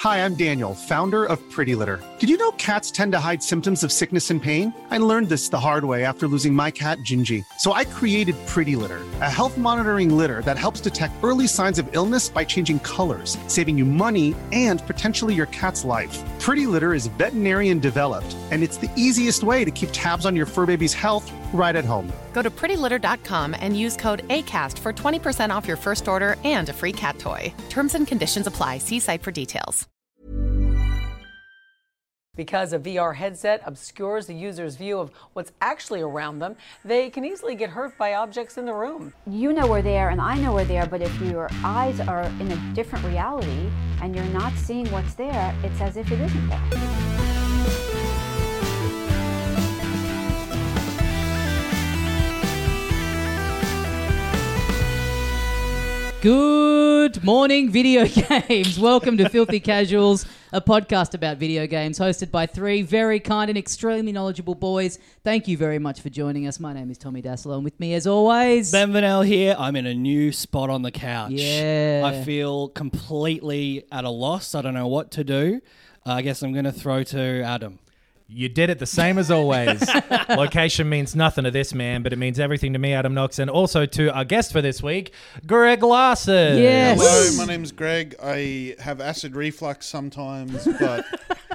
Hi, I'm Daniel, founder of Pretty Litter. Did you know cats tend to hide symptoms of sickness and pain? I learned this the hard way after losing my cat, Gingy. So I created Pretty Litter, a health monitoring litter that helps detect early signs of illness by changing colors, saving you money and potentially your cat's life. Pretty Litter is veterinarian developed, and it's the easiest way to keep tabs on your fur baby's health right at home. Go to prettylitter.com and use code ACAST for 20% off your first order and a free cat toy. Terms and conditions apply. See site for details. Because a VR headset obscures the user's view of what's actually around them, they can easily get hurt by objects in the room. You know we're there and I know we're there, but if your eyes are in a different reality and you're not seeing what's there, it's as if it isn't there. Good morning, video games. Welcome to Filthy Casuals, a podcast about video games hosted by three very kind and extremely knowledgeable boys. Thank you very much for joining us. My name is Tommy Dassler, and with me as always... Ben Vanel here. I'm in a new spot on the couch. Yeah. I feel completely at a loss. I don't know what to do. I guess I'm going to throw to Adam. You did it the same as always. Location means nothing to this man, but it means everything to me, Adam Knox, and also to our guest for this week, Greg Larson. Yes. Hello, my name's Greg. I have acid reflux sometimes, but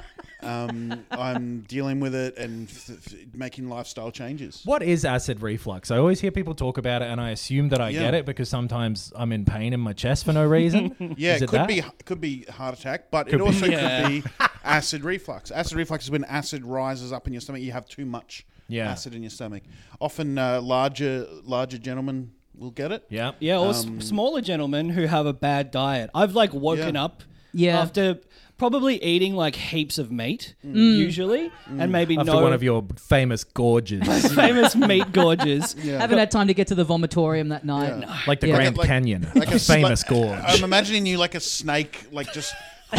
I'm dealing with it and making lifestyle changes. What is acid reflux? I always hear people talk about it, and I assume that I get it because sometimes I'm in pain in my chest for no reason. Yeah, is it could be heart attack, but it also could be acid reflux. Acid reflux is when acid rises up in your stomach. You have too much acid in your stomach. Often larger gentlemen will get it. Yeah. Yeah, or smaller gentlemen who have a bad diet. I've woken up after probably eating heaps of meat, usually, and maybe After one of your famous gorges. famous meat gorges. Haven't had time to get to the vomitorium that night. Yeah. Like the Grand Canyon, a famous gorge. I'm imagining you like a snake, just...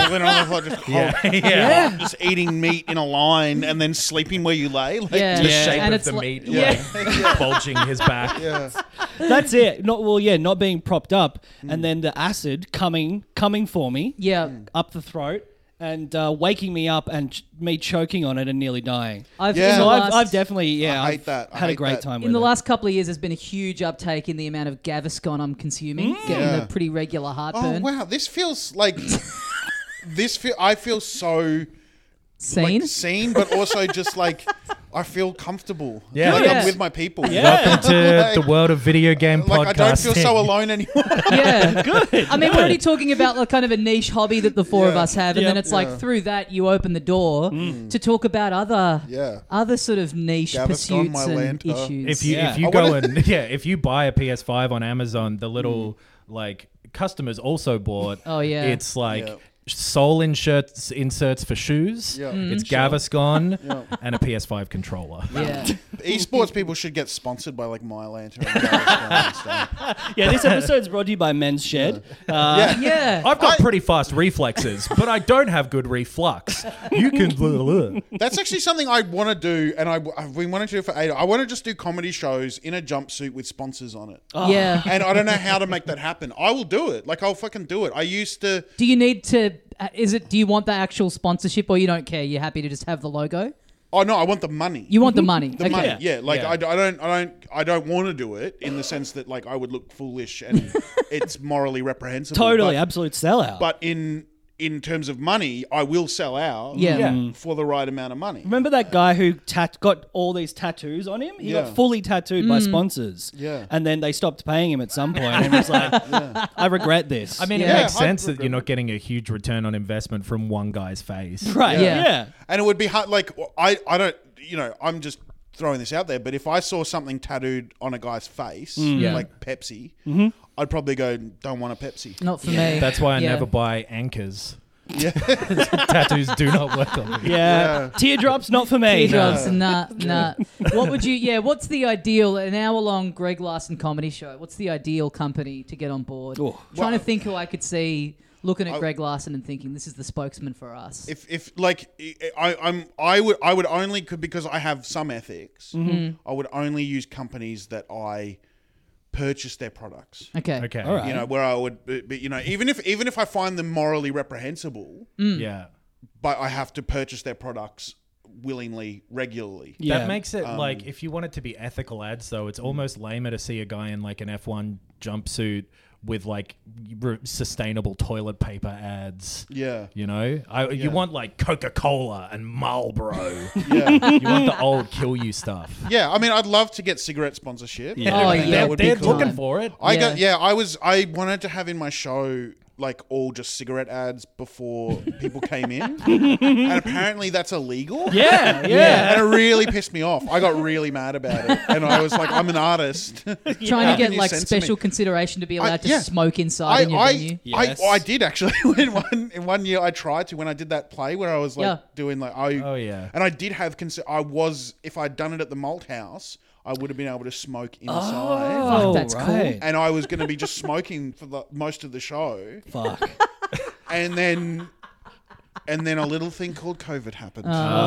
just eating meat in a line and then sleeping where you lay. The shape and of the meat bulging his back. Yeah. That's it. Not being propped up, and then the acid coming for me up the throat and waking me up and me choking on it and nearly dying. I've definitely I hate that. had a great time with it. In the last couple of years, there's been a huge uptake in the amount of Gaviscon I'm consuming, getting a pretty regular heartburn. Oh, wow. This feels like... I feel so... seen, but also just I feel comfortable. Yeah. I'm with my people. Yeah. Welcome to the world of video game podcasting. I don't feel so alone anymore. Yeah, good. I mean, we're already talking about kind of a niche hobby that the four of us have, and then it's through that you open the door to talk about other sort of niche Gaviscon, pursuits and issues. If you buy a PS5 on Amazon, the little customers also bought. Oh yeah, it's sole inserts for shoes. Yeah. It's Gaviscon and a PS5 controller. Yeah. Esports people should get sponsored by My Lantern and Gaviscon and stuff. Yeah, this episode's brought to you by Men's Shed. I've got pretty fast reflexes, but I don't have good reflux. You can... That's actually something I want to do, and I've been wanting to do for ages. I want to just do comedy shows in a jumpsuit with sponsors on it. Oh. Yeah. And I don't know how to make that happen. I will do it. I'll fucking do it. I used to... Do you need to... do you want the actual sponsorship, or you don't care? You're happy to just have the logo? Oh no, I want the money. You want the money? The money, yeah. I don't want to do it in the sense that I would look foolish and it's morally reprehensible. Totally, absolute sellout. But in terms of money, I will sell out for the right amount of money. Remember that guy who got all these tattoos on him? He got fully tattooed by sponsors. Yeah. And then they stopped paying him at some point. And he was like, I regret this. I mean, it makes sense that you're not getting a huge return on investment from one guy's face. Right, yeah. And it would be hard, I don't, I'm just throwing this out there, but if I saw something tattooed on a guy's face, like Pepsi, I'd probably go, don't want a Pepsi. Not for me. That's why I never buy anchors. Yeah. Tattoos do not work on me. Yeah. Teardrops, not for me. Teardrops, nah. What would you, what's the ideal, an hour-long Greg Larson comedy show, what's the ideal company to get on board? Trying to think who I could see looking at Greg Larson and thinking this is the spokesman for us. I would only, because I have some ethics, I would only use companies that I purchase their products. Okay. Okay. All right. You know, where I would, but, you know, even if I find them morally reprehensible, Yeah. but I have to purchase their products willingly, regularly. Yeah. That makes it like, if you want it to be ethical ads, though, it's almost lamer to see a guy in like an F1 jumpsuit with like sustainable toilet paper ads. Yeah. You know, you want like Coca-Cola and Marlboro. Yeah. You want the old kill you stuff. Yeah, I mean, I'd love to get cigarette sponsorship. Yeah. Oh, I think yeah. that would be They're cool. looking for it. I wanted to have in my show like all just cigarette ads before people came in, and apparently that's illegal. Yeah. And it really pissed me off. I got really mad about it, and I was like, "I'm an artist." Trying How to can get you like censor special me? consideration to be allowed to yeah. smoke inside in your venue. Yes. I did actually. In one year, I tried to when I did that play where I was like doing like Oh, yeah. and I did have if I'd done it at the Malt House, I would have been able to smoke inside. Oh, Fuck, that's cool. right. And I was going to be just smoking for most of the show. Fuck. And then a little thing called COVID happened.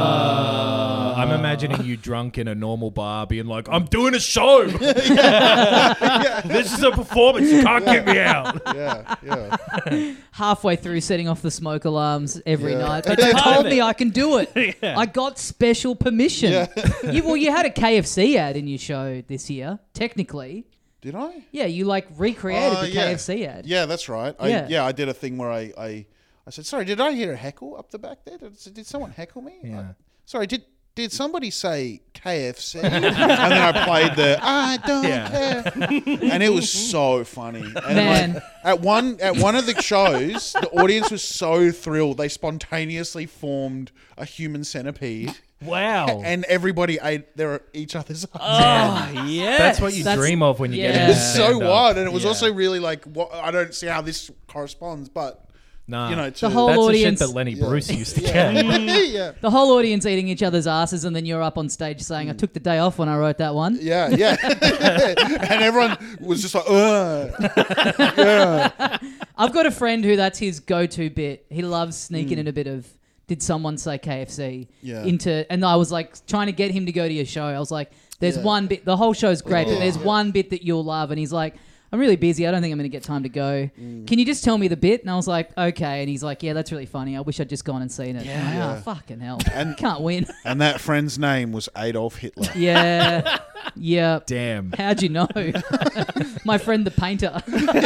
I'm imagining you drunk in a normal bar being like, I'm doing a show. This is a performance. You can't get me out. Yeah. Halfway through setting off the smoke alarms every Yeah. night. But they told me I can do it. I got special permission. Yeah. You had a KFC ad in your show this year, technically. Did I? Yeah, you like recreated the yeah. KFC ad. Yeah, that's right. I did a thing where I said, sorry, did I hear a heckle up the back there? Did someone heckle me? Yeah. Sorry, did somebody say KFC? And then I played the I don't care, and it was so funny. And Man. like, at one of the shows, the audience was so thrilled they spontaneously formed a human centipede, Wow. and everybody ate each other's eyes. Oh, yeah. That's what you That's- dream of when you yeah. get It into was so stand-up. wild, and it was Yeah. also really like, I don't see how this corresponds, but Nah. you know, The whole That's audience. the shit that Lenny Bruce used to get. yeah. The whole audience eating each other's asses, and then you're up on stage saying, "I took the day off when I wrote that one." Yeah, and everyone was just like, yeah. I've got a friend who that's his go-to bit. He loves sneaking in a bit of "Did someone say KFC?" Yeah. And I was like trying to get him to go to your show. I was like, "There's Yeah. one bit. The whole show's great, but there's one bit that you'll love." And he's like, "I'm really busy. I don't think I'm going to get time to go. Can you just tell me the bit?" And I was like, "Okay." And he's like, "Yeah, that's really funny. I wish I'd just gone and seen it." Yeah. I'm like, Yeah. oh, fucking hell. And- Can't win. And that friend's name was Adolf Hitler. Yeah. Yeah. Damn. How'd you know? My friend the painter.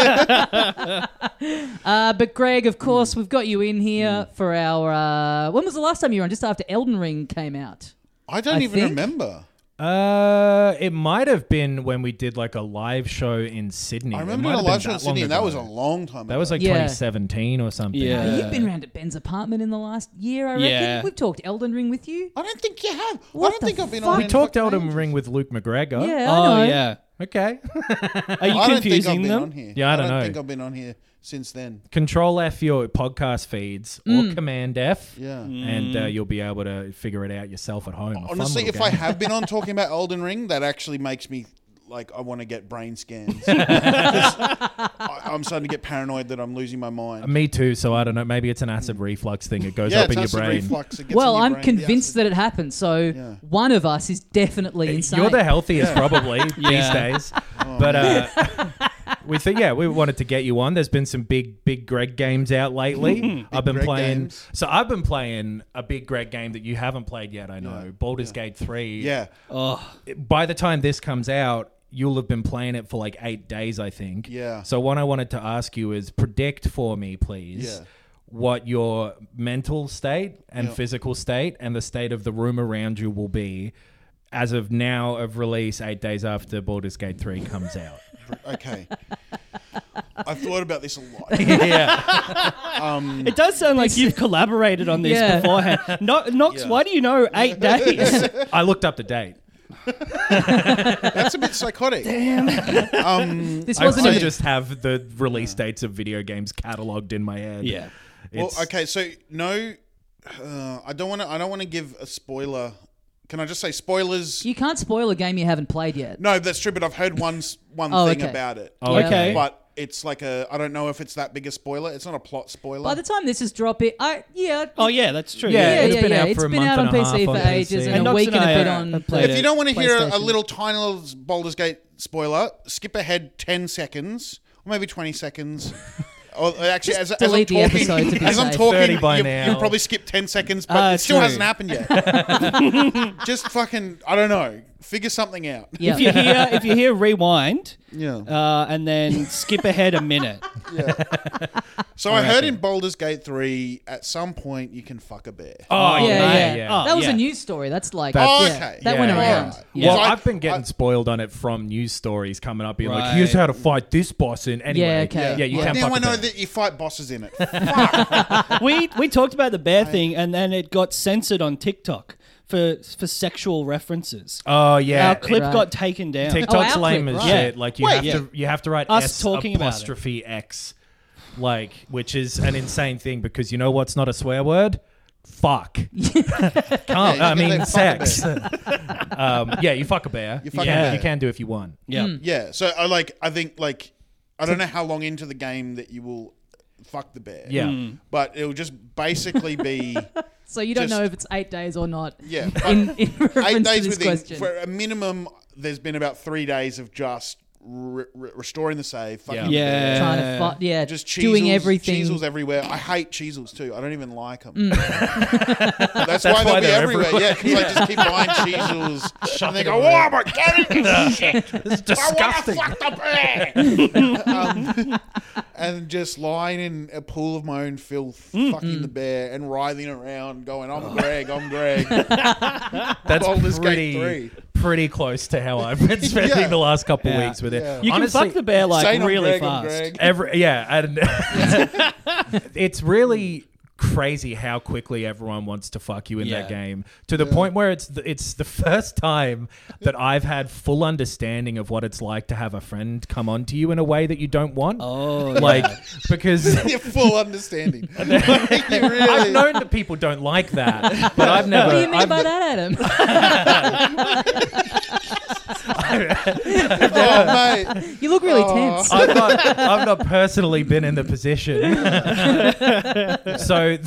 But Greg, of course, we've got you in here for our... when was the last time you were on? Just after Elden Ring came out. I don't I even think- remember. It might have been when we did like a live show in Sydney. I It remember might doing a have live been show in Sydney, and long that was a ago. long time ago. That was like Yeah. 2017 or something. Yeah. You've been around to Ben's apartment in the last year, I reckon. Yeah. We've talked Elden Ring with you. I don't think you have. What I don't the think I've been fuck? on We in talked fucking Elden ages. Ring with Luke McGregor. Yeah, I Oh, know. yeah. Okay. Are you I don't think I've confusing been them? on here. Yeah, I don't know. think I've been on here since then. Control F your podcast feeds or Command F. Yeah. And you'll be able to figure it out yourself at home. A fun Honestly, little if I game. have been on talking about Elden Ring, that actually makes me like I want to get brain scans. 'Cause I'm starting to get paranoid that I'm losing my mind. Me too, so I don't know. Maybe it's an acid reflux thing. It goes Yeah, up it's in your acid brain. reflux. It gets Well, in your I'm brain, the convinced acid. that it happened. So Yeah. one of us is definitely insane. You're the healthiest probably these Yeah. days. But we think, we wanted to get you on. There's been some big Greg games out lately. I've been Greg playing. games. So I've been playing a big Greg game that you haven't played yet. I know, Baldur's Gate 3. Yeah. Oh, By the time this comes out, you'll have been playing it for like 8 days, I think. Yeah. So what I wanted to ask you is predict for me, please. Yeah. What your mental state and Yeah. physical state and the state of the room around you will be as of now of release 8 days after Baldur's Gate 3 comes out. Okay. I've thought about this a lot. it does sound like you've collaborated on this Yeah. beforehand. Knox, Yeah. why do you know 8 days? I looked up the date. That's a bit psychotic. Damn. This I wasn't also a just have the release dates of video games catalogued in my head. Yeah. Well, It's- okay, so no, I don't want to give a spoiler. Can I just say spoilers? You can't spoil a game you haven't played yet. No, that's true. But I've heard one Oh, thing okay. about it. Oh, Yeah. Okay. But it's like a. I don't know if it's that big a spoiler. It's not a plot spoiler. By the time this is dropping, Oh yeah, that's true. It's been out It's for a been month out on and a half PC on for PC. ages and And a Nox week and and a I bit are- on. have played if you don't want to hear a PlayStation. little tiny little Baldur's Gate spoiler, skip ahead 10 seconds or maybe 20 seconds. Or actually, as I'm delete the talking, episode to be as I'm safe. talking, 30 by you now. probably skip 10 seconds, but it still true. hasn't happened yet. Just fucking, I don't know, figure something out. Yeah. If you hear rewind, Yeah. and then skip ahead a minute. So I heard in Baldur's Gate 3, at some point you can fuck a bear. Oh Yeah. Oh, That was yeah. a news story. That's like okay. that went Yeah, around. yeah. Yeah. Well, So I've been getting spoiled on it from news stories coming up, being like, Right. "Here's how to fight this boss." In anyway, Yeah, okay. yeah, you Well, can't. now fuck I a know bear. that you fight bosses in it. We talked about the bear thing, and then it got censored on TikTok for sexual references. Oh yeah, Our clip Right. got taken down. TikTok's our lame clip, as right. shit. Like you Wait, you have to write Us S talking about it. apostrophe X, like, which is an insane thing because you know what's not a swear word? Fuck. Can't. I you mean, can say fuck a sex. Yeah, you fuck a bear. You fuck a yeah, bear. you can do if you want. Yeah. Yeah, so I think I don't know how long into the game that you will fuck the bear. Yeah. But it'll just basically be So you don't Just- know if it's 8 days or not. yeah. In But reference 8 to days this within question. for a minimum. There's been about 3 days of just restoring the save, fucking Yeah. the bear. Trying to fight, Just doing cheesels, everything. cheesels everywhere. I hate cheesels too. I don't even like them. Mm. That's why they'll why be they're everywhere. everywhere. Yeah, because I just keep buying cheesels. And they go, "Oh, am I getting this shit? It's disgusting. I want to fuck the bear." And just lying in a pool of my own filth, fucking the bear and writhing around, going, "I'm Greg, I'm Greg." That's Baldur's Gate pretty close to how I've been spending Yeah. the last couple Yeah. weeks with it. Yeah. You Honestly, can fuck the bear like Saying I'm really Greg, I'm fast. Greg. and it's really crazy how quickly everyone wants to fuck you in that game, to the point where it's the first time that I've had full understanding of what it's like to have a friend come on to you in a way that you don't want. Because Your full understanding. You really- I've known that people don't like that, but I've never. What do you mean I've- by that, Adam? Oh, mate. You look really tense. I've not personally been in the position. So,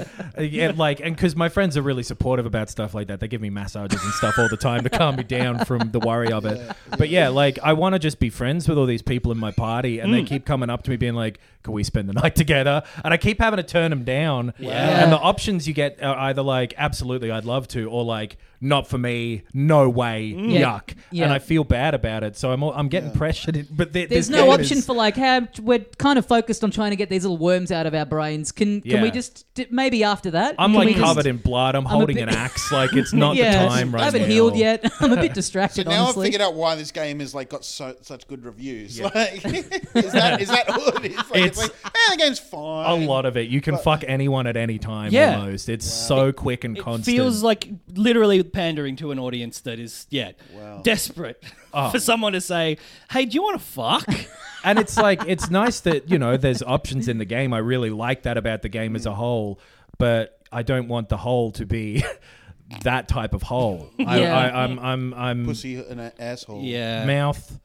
and because my friends are really supportive about stuff like that, they give me massages and stuff all the time to calm me down from the worry of it. But yeah, like I want to just be friends with all these people in my party, and they keep coming up to me being like, "Can we spend the night together?" And I keep having to turn them down. Yeah. And the options you get are either like, "Absolutely, I'd love to," or like, "Not for me, no way, yuck." Yeah. And I feel bad about it, so I'm getting pressured. But There's this no game option is- for like, hey, we're kind of focused on trying to get these little worms out of our brains. Can Yeah. we just maybe after that? I'm can like we just- covered in blood. I'm a holding bit- an axe. Like it's not yeah, the time right I haven't now. healed yet. I'm a bit So distracted. now honestly. I've figured out why this game is like got such good reviews. Like, is that all it is? Like, it's like, the game's A fine. lot of it. You can fuck anyone at any time. Yeah. Almost. It's so quick and It constant. feels like literally pandering to an audience that is desperate for someone to say, "Hey, do you want to fuck?" and it's like it's nice that there's options in the game. I really like that about the game as a whole, but I don't want the whole to be that type of hole. Yeah. I'm pussy and an asshole. Yeah, mouth.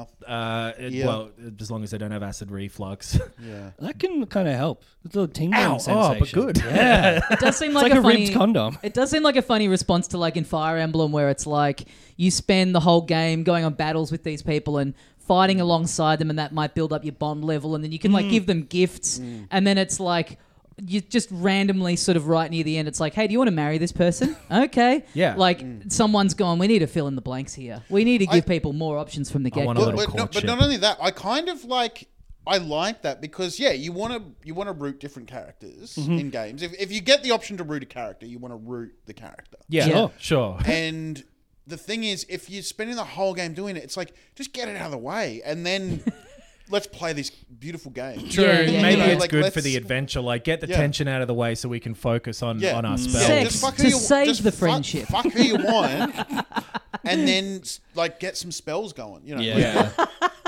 Yeah. Well, as long as they don't have acid reflux. Yeah. that can kind of help. It's a little tingling Ow, sensation. but good. Yeah, It does seem it's like, like a funny ribbed condom. It does seem like a funny response to like in Fire Emblem, where it's like you spend the whole game going on battles with these people and fighting alongside them, and that might build up your bond level, and then you can like give them gifts, and then it's like you just randomly sort of right near the end, it's like, hey, do you want to marry this person? Okay. Yeah. Like someone's gone, we need to fill in the blanks here. We need to give people more options from the get want a go. little But courtship. not only that, I kind of like. I like that because you want to root different characters in games. If you get the option to root a character, you want to root the character. Yeah, sure. And the thing is, if you're spending the whole game doing it, it's like just get it out of the way and then let's play this beautiful game. True. Yeah, yeah, Maybe yeah. it's Like, good for let's- the adventure. Like, get the tension out of the way so we can focus on our spells. Sex. Just fuck to who you, save just the fuck- friendship. Fuck who you want, and then like get some spells going. You know. Yeah.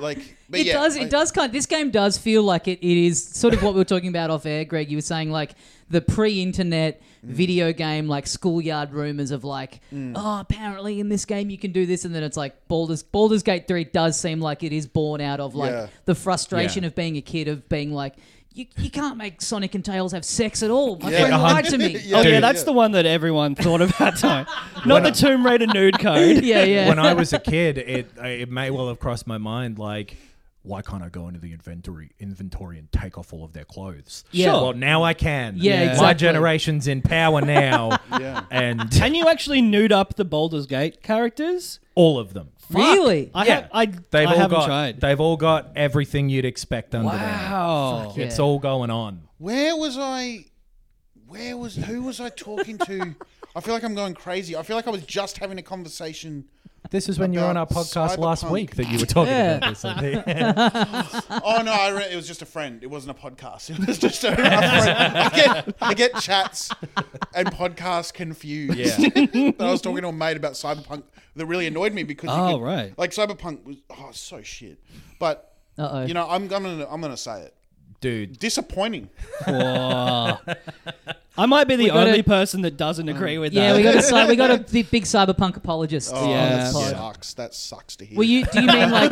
It does kind. This game does feel like it is sort of what we were talking about off air, Greg. You were saying like the pre-internet video game, like schoolyard rumors of like, oh, apparently in this game you can do this, and then it's like Baldur's Gate 3 does seem like it is born out of like the frustration of being a kid, of being like, you can't make Sonic and Tails have sex at all. My friend lied to me. That's the one that everyone thought about. Not the Tomb Raider nude code. Yeah. When I was a kid, it may well have crossed my mind like, why can't I go into the inventory and take off all of their clothes? Yeah. Well, now I can. Yeah, exactly. My generation's in power now. And Can you actually nude up the Baldur's Gate characters? all of them. Really? I They've all haven't got, tried. They've all got everything you'd expect under Wow. there. It's all going on. Who was I talking to? I feel like I'm going crazy. I feel like I was just having a conversation. This is when you were on our About podcast last Cyberpunk. week that you were talking about this. I think. Oh no, it was just a friend. It wasn't a podcast. It was just a friend. I get chats and podcasts confused. Yeah. But I was talking to a mate about Cyberpunk that really annoyed me because right. like Cyberpunk was so shit. But you know, I'm gonna say it. Dude. Disappointing. Whoa. I might be the only person that doesn't agree with that. Yeah, we got a big cyberpunk apologist. Oh, Yeah. that sucks to hear. Do you mean like?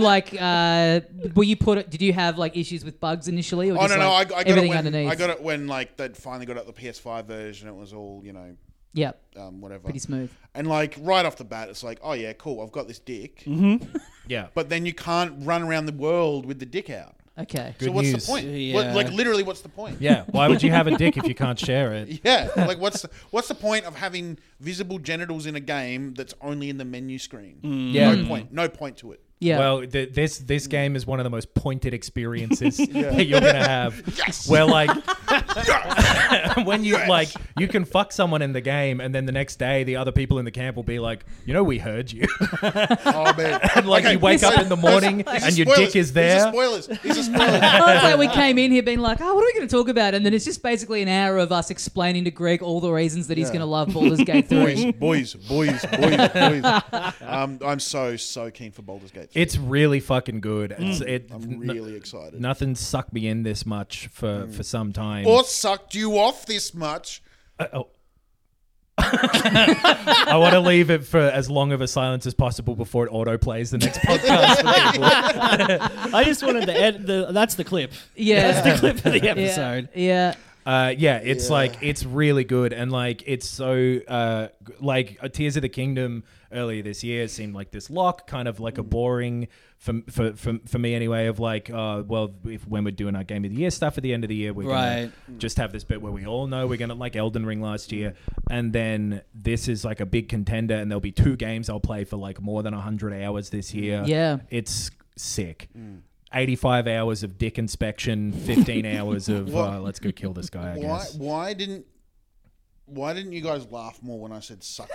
Did you have like issues with bugs initially? Or Oh just, no, like, I got everything it when underneath. I got it when like they finally got out the PS5 version. It was all Yep. Whatever. Pretty smooth. And like right off the bat, it's like, oh yeah, cool. I've got this dick. Yeah. But then you can't run around the world with the dick out. Okay. So what's news. the point? Yeah. Like literally, what's the point? Yeah. Why would you have a dick if you can't share it? Yeah. Like what's the point of having visible genitals in a game that's only in the menu screen? Yeah. No point. No point to it. Yeah. Well, this game is one of the most pointed experiences that you're gonna have. Yes. Where like when you like you can fuck someone in the game, and then the next day the other people in the camp will be like, we heard you. Oh man. And like you wake up in the morning and your dick is there. These are spoilers. Oh, it's like we came in here being like, what are we going to talk about? And then it's just basically an hour of us explaining to Greg all the reasons that he's going to love Baldur's Gate 3. Boys. I'm so keen for Baldur's Gate 3. It's really fucking good. I'm really excited. Nothing sucked me in this much for some time. Or sucked you off this much. I want to leave it for as long of a silence as possible before it auto plays the next podcast for people. I just wanted to add that's the clip. Yeah. That's the clip of the episode. Yeah. Like it's really good, and like it's so like Tears of the Kingdom earlier this year seemed like this lock, kind of like a boring for me anyway, of like when we're doing our Game of the Year stuff at the end of the year, we're gonna just have this bit where we all know we're gonna like Elden Ring last year, and then this is like a big contender, and there'll be 2 games I'll play for like more than 100 hours this year. Yeah, it's sick. 85 hours of dick inspection, 15 hours of let's go kill this guy, I guess. Why didn't you guys laugh more when I said suck?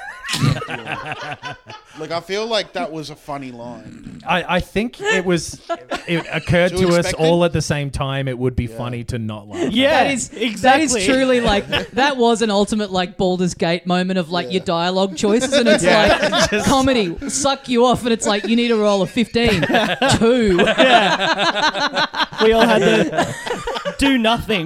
Like, I feel like that was a funny line. I think it occurred to us all at the same time it would be funny to not laugh. Yeah, that is truly like, that was an ultimate like Baldur's Gate moment of like your dialogue choices, and it's like comedy, suck you off, and it's like you need to roll a 15. 2. Yeah. We all had to do nothing.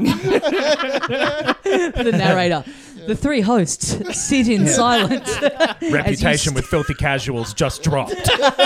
The narrator. The 3 hosts sit in silence. Reputation with filthy casuals just dropped.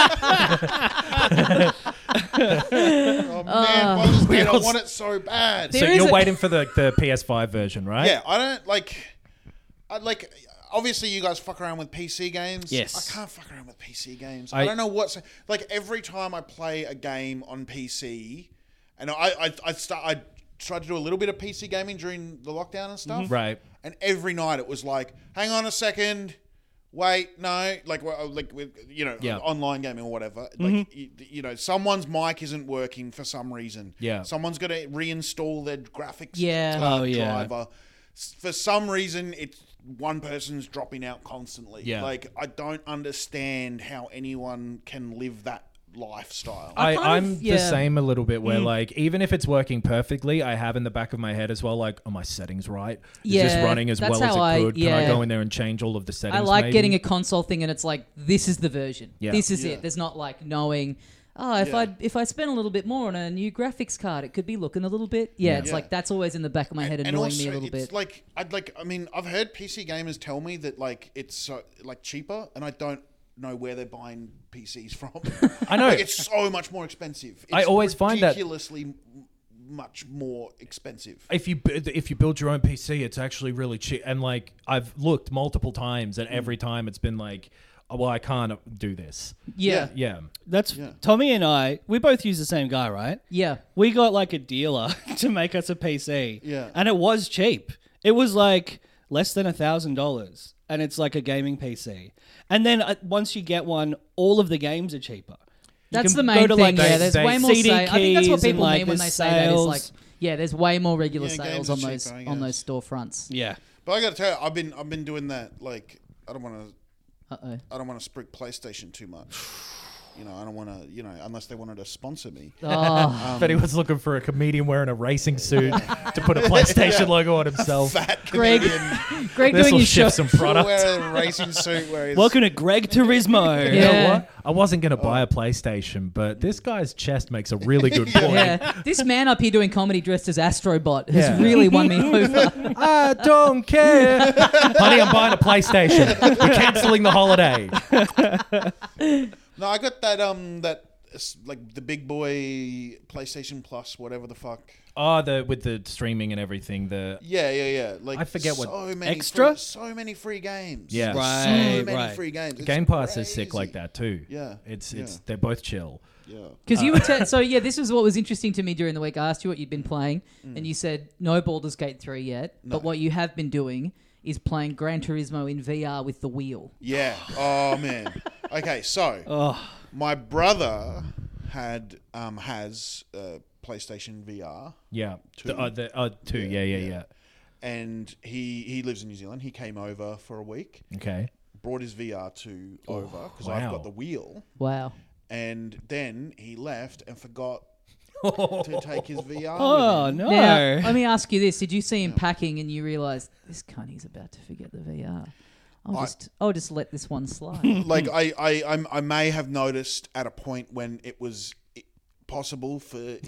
Oh man, Baldur's Gate, I want it so bad. So you're waiting for the PS5 version, right? Yeah, I don't like. Obviously, you guys fuck around with PC games. Yes. I can't fuck around with PC games. I don't know what's like. Every time I play a game on PC, and I tried to do a little bit of PC gaming during the lockdown and stuff. Right. And every night it was like, hang on a second, wait, no, like with online gaming or whatever. Like someone's mic isn't working for some reason. Yeah. Someone's got to reinstall their graphics driver. For some reason, it's one person's dropping out constantly. Yeah. Like, I don't understand how anyone can live that lifestyle. I'm the same a little bit where like even if it's working perfectly, I have in the back of my head as well like, are my settings right? Is this running as well as it could? Can I go in there and change all of the settings? I like getting a console thing and it's like, this is the version. Yeah. This is it. There's not like knowing if I spend a little bit more on a new graphics card, it could be looking a little bit. It's like that's always in the back of my head, annoying me a little bit. Like I've heard PC gamers tell me that like it's like cheaper, and I don't know where they're buying PCs from. I know like, it's so much more expensive. It's I always find that ridiculously much more expensive. If you build your own PC, it's actually really cheap. And like I've looked multiple times, and every time it's been like, oh, well, I can't do this. Yeah. That's Tommy and I. We both use the same guy, right? Yeah. We got like a dealer to make us a PC. Yeah. And it was cheap. It was like less than $1,000, and it's like a gaming PC. And then once you get one, all of the games are cheaper. That's the main thing. Like there's way more CD sales. I think that's what people like mean when they say that. Is like, there's way more regular sales on those storefronts. Yeah, but I got to tell you, I've been doing that. Like, I don't want to sprig PlayStation too much. I don't want to, unless they wanted to sponsor me. But he was looking for a comedian wearing a racing suit to put a PlayStation logo on himself. Fat Greg this doing will his show. shift some product. Wear a racing suit. Welcome to Greg Turismo. You know what? I wasn't going to buy a PlayStation, but this guy's chest makes a really good point. Yeah, this man up here doing comedy dressed as Astrobot has really won me over. I don't care. Honey, I'm buying a PlayStation. We're cancelling the holiday. No, I got that like the big boy PlayStation Plus, whatever the fuck. Oh, with the streaming and everything. Yeah. Like I forget so what many extra. So many free games. Yeah, so many free games. It's Game Pass crazy. is sick like that too. Yeah, it's they're both chill. Yeah, because you were this was what was interesting to me during the week. I asked you what you'd been playing, and you said no Baldur's Gate 3 yet, but what you have been doing is playing Gran Turismo in VR with the wheel. Yeah. Oh man. Okay, so my brother has PlayStation VR. Yeah. 2. Two. Yeah. And he lives in New Zealand. He came over for a week. Okay. Brought his VR 2 over because I've got the wheel. Wow. And then he left and forgot to take his VR. Oh, no. Now, let me ask you this. Did you see him packing and you realised, this cunny's about to forget the VR? I'll just let this one slide. Like, I may have noticed at a point when it was possible for him.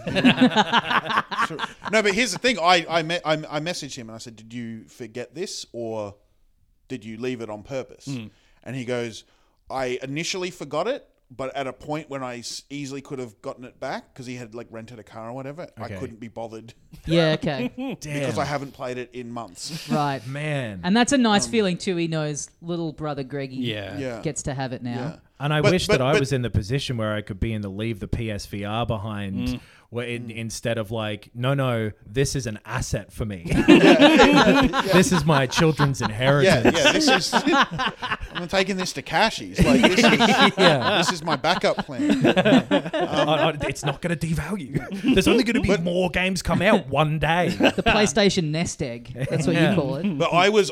No, but here's the thing. I messaged him and I said, did you forget this or did you leave it on purpose? And he goes, I initially forgot it, but at a point when I easily could have gotten it back because he had like rented a car or whatever, I couldn't be bothered. Yeah, okay. Because I haven't played it in months. Right. Man. And that's a nice feeling too. He knows little brother Greggy Yeah. gets to have it now. Yeah. And I wish that I was in the position where I could be in the leave the PSVR behind, where instead of like, no, this is an asset for me. This is my children's inheritance. Yeah, this is. I'm taking this to Cashies. Like this is my backup plan. It's not going to devalue. There's only going to be more games come out one day. The PlayStation nest egg. That's what you call it. But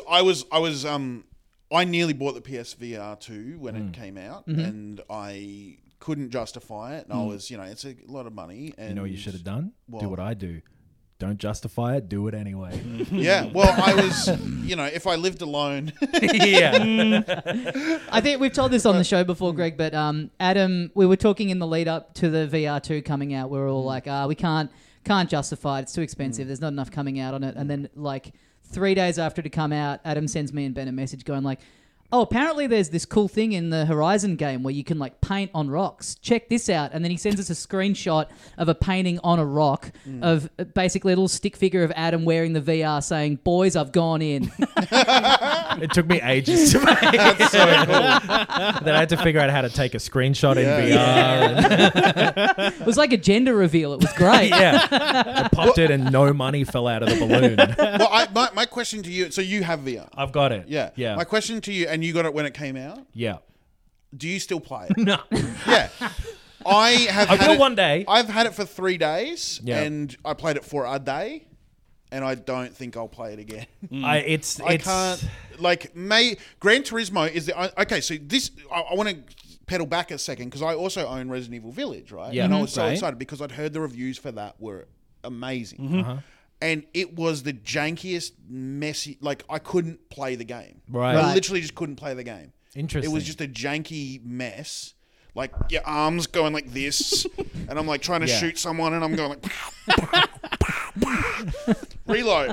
I nearly bought the PSVR 2 when it came out, and I couldn't justify it. And I was, it's a lot of money. And you know what you should have done? Do what I do. Don't justify it. Do it anyway. Yeah. Well, I was, if I lived alone. Yeah. I think we've told this on the show before, Greg, but Adam, we were talking in the lead up to the VR2 coming out. We were all like, we can't justify it. It's too expensive. There's not enough coming out on it. And then like 3 days after it had come out, Adam sends me and Ben a message going like, oh, apparently there's this cool thing in the Horizon game where you can like paint on rocks. Check this out. And then he sends us a screenshot of a painting on a rock of basically a little stick figure of Adam wearing the VR saying, boys, I've gone in. It took me ages to make. That's so cool. Then I had to figure out how to take a screenshot in VR. It was like a gender reveal. It was great. Yeah. I popped it and no money fell out of the balloon. Well, my question to you, so you have VR. I've got it. Yeah. My question to you, and you got it when it came out? Yeah. Do you still play it? No. Yeah. I will one day. I've had it for 3 days, and I played it for a day, and I don't think I'll play it again. I can't. Like, Gran Turismo is the... Okay, so this... I want to pedal back a second, because I also own Resident Evil Village, right? Yeah. And I was so excited, because I'd heard the reviews for that were amazing. And it was the jankiest, messy... Like, I couldn't play the game. Right. I literally just couldn't play the game. Interesting. It was just a janky mess. like your arms going like this, and I'm like trying to shoot someone, and I'm going like reload.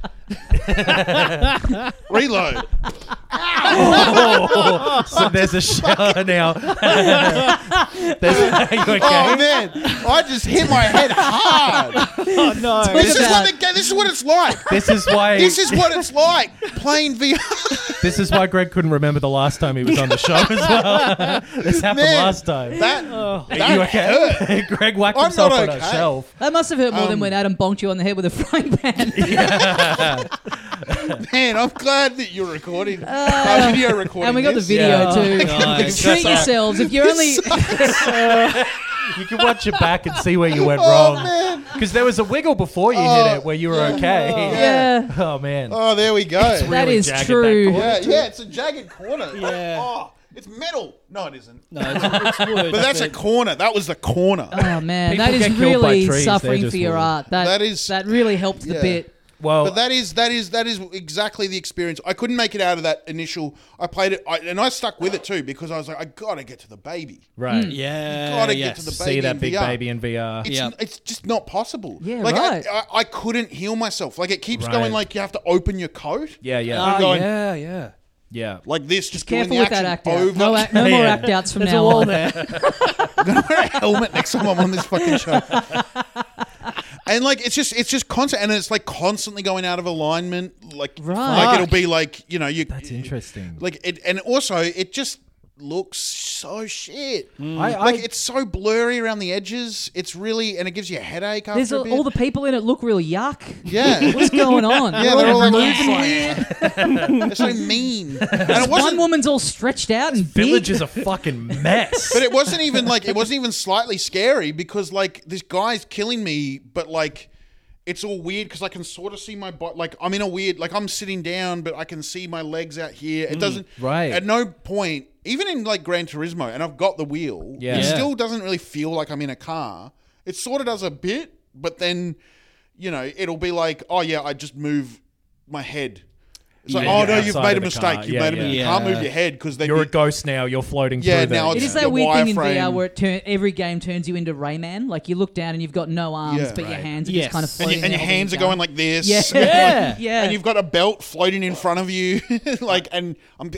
Reload. So there's a shower now. Are you okay? Oh man, I just hit my head hard. Oh no! This is what it's like. This is why. This is what it's like playing VR. This is why Greg couldn't remember the last time he was on the show as well. This happened Man, last time. Are you okay? Greg whacked himself on a shelf. That must have hurt more than when Adam bonked you on the head with a frying pan. Man, I'm glad that you're recording. Video recording. And we got the video too. Treat yourselves. If you're only... You can watch it back and see where you went wrong. Because there was a wiggle before you hit it where you were okay. Yeah. Oh, man. Oh, there we go. That is true. Yeah, it's a jagged corner. Yeah. Oh, it's metal. No, it isn't. No, it's wood. But that's a corner. That was the corner. Oh, man. People That is get killed by really trees, suffering they're for just your wood. art. That really helped the bit. Well, But that is exactly the experience. I couldn't make it out of that initial. I played it, and I stuck with it too because I was like, I gotta get to the baby. right. Yeah. Gotta get to the baby. See that in big VR. baby in VR. It's just not possible. Yeah, like right. I couldn't heal myself. Like it keeps Right. going like you have to open your coat. Yeah, yeah. I'm going Yeah. like this. Just Careful doing with the that action act out. over. No more act outs from now on. I'm gonna wear a helmet next time I'm on this fucking show. And like it's just constant, and it's like constantly going out of alignment. Like it'll be like That's interesting. Like it, and also it just looks so shit. It's so blurry around the edges. It's really, and it gives you a headache after There's a bit. all the people in it look really yuck. Yeah. What's going on? Yeah, they're all like they're so mean. And it One wasn't, woman's all stretched out and Village big. is a fucking mess. but it wasn't even slightly scary because like this guy's killing me, but like it's all weird because I can sort of see my body. Like I'm in a weird, like I'm sitting down, but I can see my legs out here. It doesn't. right. At no point, even in like Gran Turismo, and I've got the wheel. Yeah. It still doesn't really feel like I'm in a car. It sort of does a bit, but then, it'll be like, oh yeah, I just move my head. It's like, oh no, you've made a mistake. You've made a mistake. You can't move your head because then You're a ghost now. You're floating Yeah, through now the... It it's- is that the weird thing in wireframe. VR where every game turns you into Rayman. Like you look down and you've got no arms, Yeah. but your Right. hands are Yes. just kind of and, floating. and your there hands are holding going like this. Yeah. Yeah. And you've got a belt floating in front of you, like, and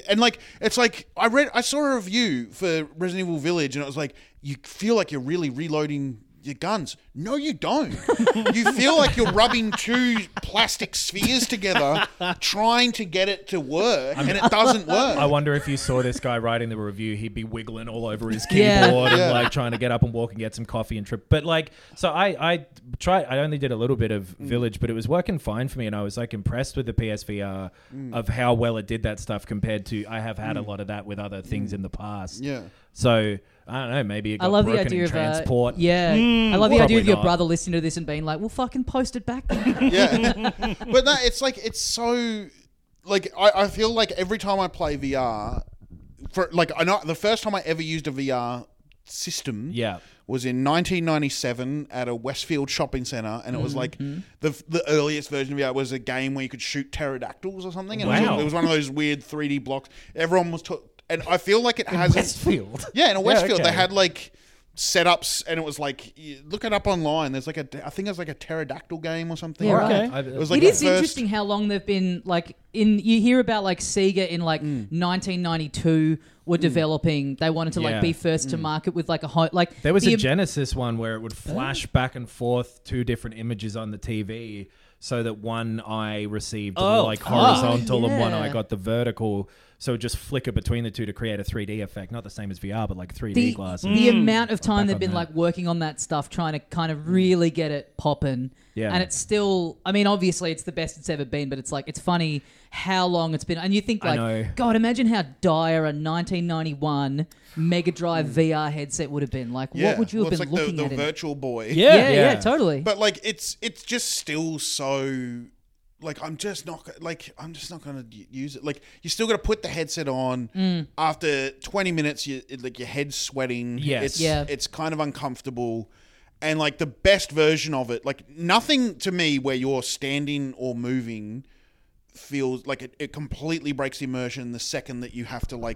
it's like I saw a review for Resident Evil Village, and it was like you feel like you're really reloading your guns. No, you don't. You feel like you're rubbing two plastic spheres together, trying to get it to work, and it doesn't work. I wonder if you saw this guy writing the review, he'd be wiggling all over his Yeah. keyboard and Yeah. like trying to get up and walk and get some coffee and trip. But like, so I only did a little bit of Village, but it was working fine for me, and I was like impressed with the PSVR of how well it did that stuff compared to I have had a lot of that with other things in the past. Yeah. So I don't know, maybe it got I love the broken idea in of transport. I love the idea Probably of your not. brother listening to this and being like, "We'll fucking post it back." Then. Yeah. But no, it's like it's so like I feel like every time I play VR, for like I know the first time I ever used a VR system, was in 1997 at a Westfield shopping centre, and it was like the earliest version of VR was a game where you could shoot pterodactyls or something. And Wow. it was one of those weird 3D blocks. Everyone was and I feel like it has Westfield. Yeah, in a Westfield okay. they had like setups, and it was like look it up online. There's like I think there's like a pterodactyl game or something. Yeah, right. Okay. It was like It the is first- interesting how long they've been like in. You hear about like Sega in like 1992 were developing. They wanted to like Yeah. be first to market with like a hot like. There was the- a Genesis one where it would flash back and forth two different images on the TV so that one eye received the like horizontal and one yeah. eye got the vertical. So it just flicker between the two to create a 3D effect. Not the same as VR, but like 3D glasses. The amount of time back they've on been that. like working on that stuff, trying to kind of really get it popping. Yeah. And it's still, I mean, obviously it's the best it's ever been, but it's like, it's funny how long it's been. And you think I know. like, God, imagine how dire a 1991 Mega Drive VR headset would have been. Like, what would you have it's been like looking the at? Virtual Boy. Yeah, totally. But like it's just still so like I'm just not going to use it. Like you still got to put the headset on. After 20 minutes, your head's sweating. Yes. It's kind of uncomfortable. And like the best version of it, like nothing to me where you're standing or moving feels like it completely breaks the immersion the second that you have to like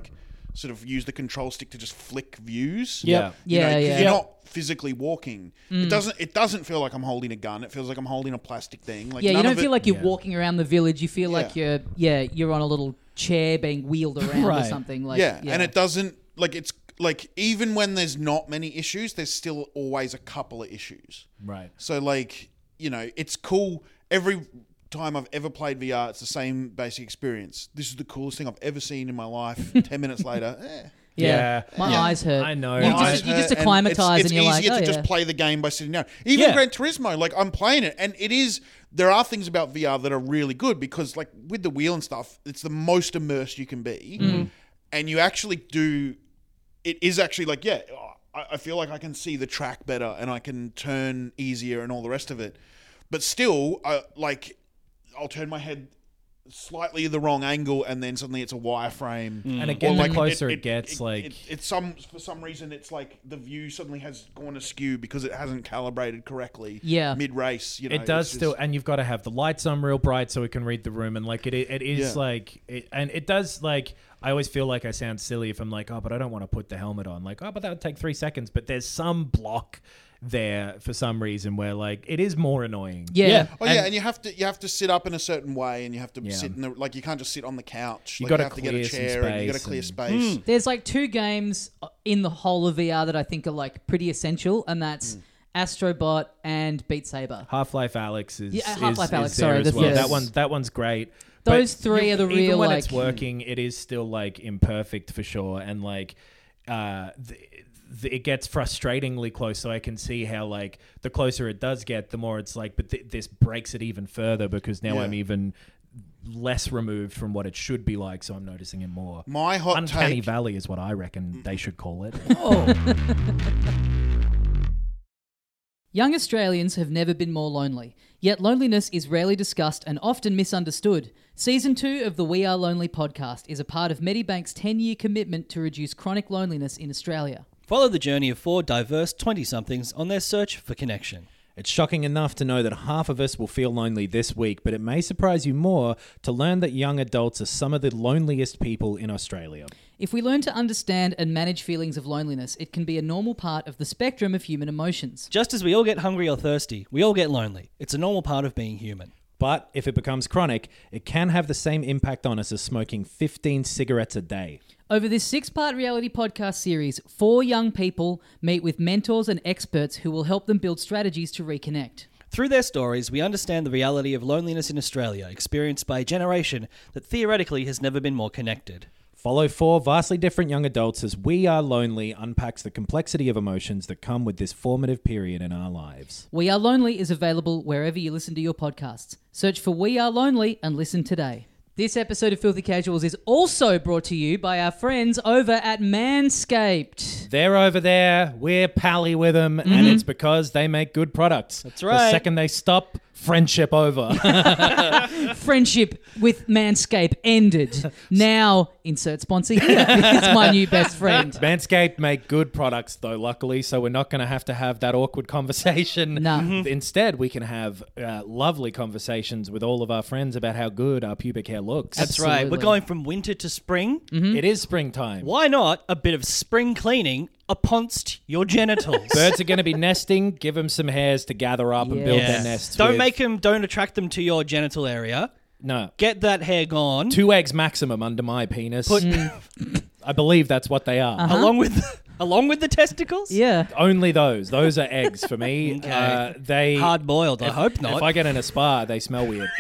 sort of use the control stick to just flick views. Yeah. You know, 'cause Yeah. you're not physically walking. It doesn't feel like I'm holding a gun. It feels like I'm holding a plastic thing. Like Yeah, you none don't of feel it- like you're walking around the village. You feel like you're on a little chair being wheeled around or Right. something. Like, yeah, and it doesn't like it's like even when there's not many issues, there's still always a couple of issues. Right. So like, you know, it's cool every time I've ever played VR, it's the same basic experience. This is the coolest thing I've ever seen in my life. 10 minutes later, Yeah. My eyes hurt. I know. You I- just acclimatise and you're like, easier oh, to yeah. just play the game by sitting down. Even Gran Turismo, like I'm playing it, and it is. There are things about VR that are really good because, like with the wheel and stuff, it's the most immersed you can be, and you actually do. It is actually like I feel like I can see the track better and I can turn easier and all the rest of it, but still, I'll turn my head slightly the wrong angle and then suddenly it's a wireframe. And again, Or the closer it gets, for some reason it's like the view suddenly has gone askew because it hasn't calibrated correctly. Yeah. Mid race, you know, it does it's still, just- and you've got to have the lights on real bright so we can read the room, and like it is like, and it does like. I always feel like I sound silly if I'm like, oh, but I don't want to put the helmet on. Like, oh, but that would take 3 seconds. But there's some block there for some reason where like it is more annoying. Yeah. Oh yeah, and you have to sit up in a certain way, and you have to sit in the like you can't just sit on the couch. You Like, gotta have to get a clear some chair and you got to space clear and- space. There's like 2 games in the whole of VR that I think are like pretty essential, and that's Astrobot and Beat Saber. Half-Life Alyx is Half-Life Alyx, is there sorry, as well. yes. That one's great. Those But 3 are the even real when like it's working, it is still like imperfect for sure, and like it gets frustratingly close. So I can see how like the closer it does get, the more it's like, but this breaks it even further because now I'm even less removed from what it should be like, so I'm noticing it more. My hot Uncanny take- Valley is what I reckon they should call it. Young Australians have never been more lonely, yet loneliness is rarely discussed and often misunderstood. Season 2 of the We Are Lonely podcast is a part of Medibank's 10-year commitment to reduce chronic loneliness in Australia. Follow the journey of 4 diverse 20-somethings on their search for connection. It's shocking enough to know that half of us will feel lonely this week, but it may surprise you more to learn that young adults are some of the loneliest people in Australia. If we learn to understand and manage feelings of loneliness, it can be a normal part of the spectrum of human emotions. Just as we all get hungry or thirsty, we all get lonely. It's a normal part of being human. But if it becomes chronic, it can have the same impact on us as smoking 15 cigarettes a day. Over this 6-part reality podcast series, 4 young people meet with mentors and experts who will help them build strategies to reconnect. Through their stories, we understand the reality of loneliness in Australia, experienced by a generation that theoretically has never been more connected. Follow 4 vastly different young adults as We Are Lonely unpacks the complexity of emotions that come with this formative period in our lives. We Are Lonely is available wherever you listen to your podcasts. Search for We Are Lonely and listen today. This episode of Filthy Casuals is also brought to you by our friends over at Manscaped. They're over there, we're pally with them, and it's because they make good products. That's right. The second they stop, friendship over. Friendship with Manscaped ended. Now, insert sponsor here. It's my new best friend. Manscaped make good products, though, luckily, so we're not going to have that awkward conversation. No. Instead, we can have lovely conversations with all of our friends about how good our pubic hair looks. That's right. We're Absolutely. going from winter to spring. It is springtime. Why not a bit of spring cleaning upon your genitals? Birds are going to be nesting. Give them some hairs to gather up and build their nests with. Don't attract them to your genital area. No. Get that hair gone. 2 eggs maximum under my penis. I believe that's what they are. Along with the testicles? Yeah. Only those. Those are eggs for me. Okay. They Hard boiled. I hope not. If I get in a spa, they smell weird.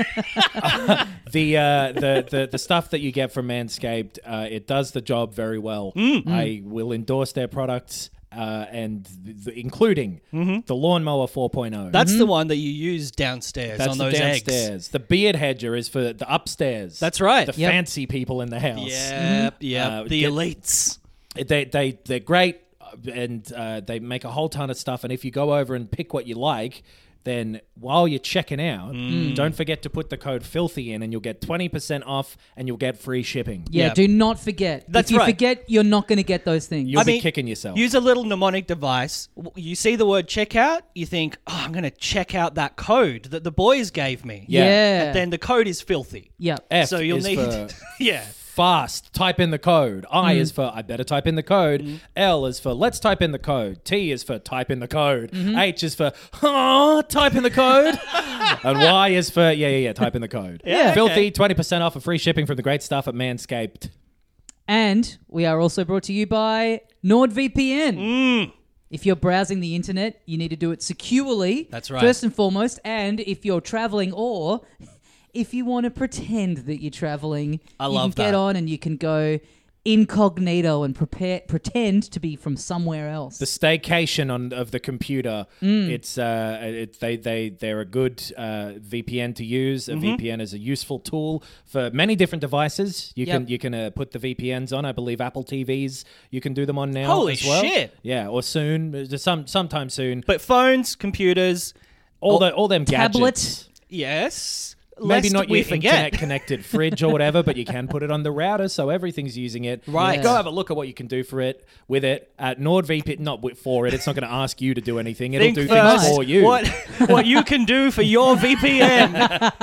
The stuff that you get from Manscaped, it does the job very well. I will endorse their products. And including the Lawnmower 4.0. That's the one that you use downstairs That's on the those downstairs. eggs. The beard hedger is for the upstairs. That's right. The fancy people in the house. Yep. The elites. They're great, and they make a whole ton of stuff. And if you go over and pick what you like, then while you're checking out, don't forget to put the code FILTHY in, and you'll get 20% off, and you'll get free shipping. Yeah, Yep. do not forget. That's if you right. forget, you're not going to get those things. You'll be kicking yourself. Use a little mnemonic device. You see the word checkout, you think, oh, I'm going to check out that code that the boys gave me. Yeah. And then the code is filthy. Yeah. F So you'll is need... for yeah. fast, type in the code. I is for I better type in the code. L is for let's type in the code. T is for type in the code. H is for type in the code. And Y is for type in the code. Filthy, 20% off of free shipping from the great stuff at Manscaped. And we are also brought to you by NordVPN. If you're browsing the internet, you need to do it securely. That's right. First and foremost. And if you're traveling or if you want to pretend that you're traveling, you can get on and you can go incognito and pretend to be from somewhere else. The staycation of the computer. It's they're a good VPN to use. A VPN is a useful tool for many different devices. You can put the VPNs on. I believe Apple TVs you can do them on now. Holy as well. shit! Yeah, or soon, sometime soon. But phones, computers, all them tablets. gadgets. Yes. Maybe Lest not we your forget. internet-connected fridge or whatever, but you can put it on the router, so everything's using it. Right. Yeah. Go have a look at what you can do with it at NordVPN. Not for it. It's not going to ask you to do anything. It'll do things for you. What you can do for your VPN.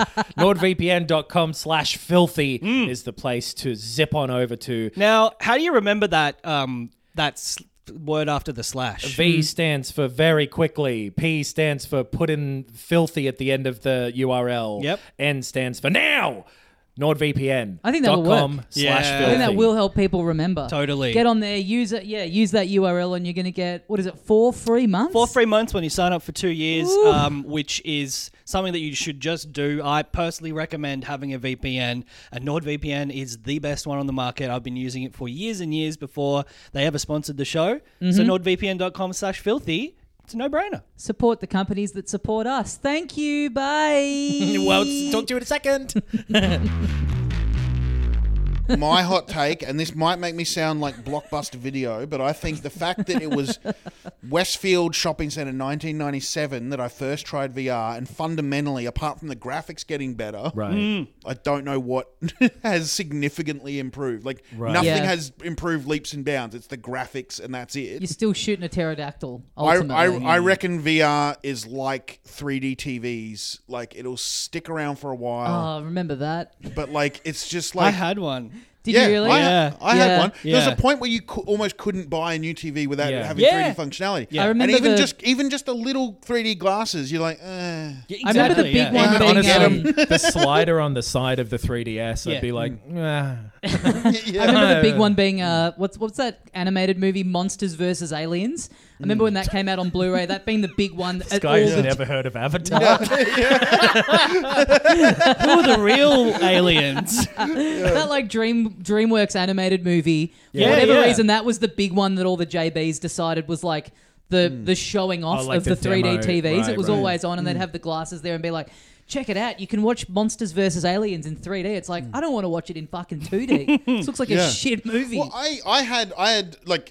NordVPN.com/filthy is the place to zip on over to. Now, how do you remember that word after the slash? V stands for very quickly. P stands for put in filthy at the end of the URL. Yep. N stands for now. NordVPN. I think that will work. Yeah. I think that will help people remember. Totally. Get on there, use it. Yeah, use that URL, and you're going to get 4 free months? 4 free months when you sign up for 2 years, which is something that you should just do. I personally recommend having a VPN, and NordVPN is the best one on the market. I've been using it for years and years before they ever sponsored the show. So NordVPN.com/filthy. It's a no-brainer. Support the companies that support us. Thank you. Bye. Well, talk to you in a second. My hot take, and this might make me sound like Blockbuster Video, but I think the fact that it was Westfield Shopping Centre 1997 that I first tried VR, and fundamentally, apart from the graphics getting better, Right. I don't know what has significantly improved. Nothing Yeah. has improved leaps and bounds. It's the graphics, and that's it. You're still shooting a pterodactyl, ultimately. I reckon VR is like 3D TVs. It'll stick around for a while. Oh, remember that? But it's just I had one. Did you really? I had one. Yeah. There was a point where you almost couldn't buy a new TV without having Yeah. 3D functionality. Yeah. I remember and even just a little 3D glasses, you're like, I remember the big one being... Honestly, the slider on the side of the 3DS, I'd be like, I remember the big one being what's that animated movie Monsters vs. Aliens? I remember when that came out on Blu-ray, that being the big one. This guy's never heard of Avatar. Who are the real aliens? That DreamWorks animated movie. Yeah, For whatever yeah. reason, that was the big one that all the JBs decided was the showing off like of the the 3D demo. TVs. Right, it was right. always on, and they'd have the glasses there and be like, check it out. You can watch Monsters vs. Aliens in 3D. It's like, I don't want to watch it in fucking 2D. This looks like a shit movie. Well, I had an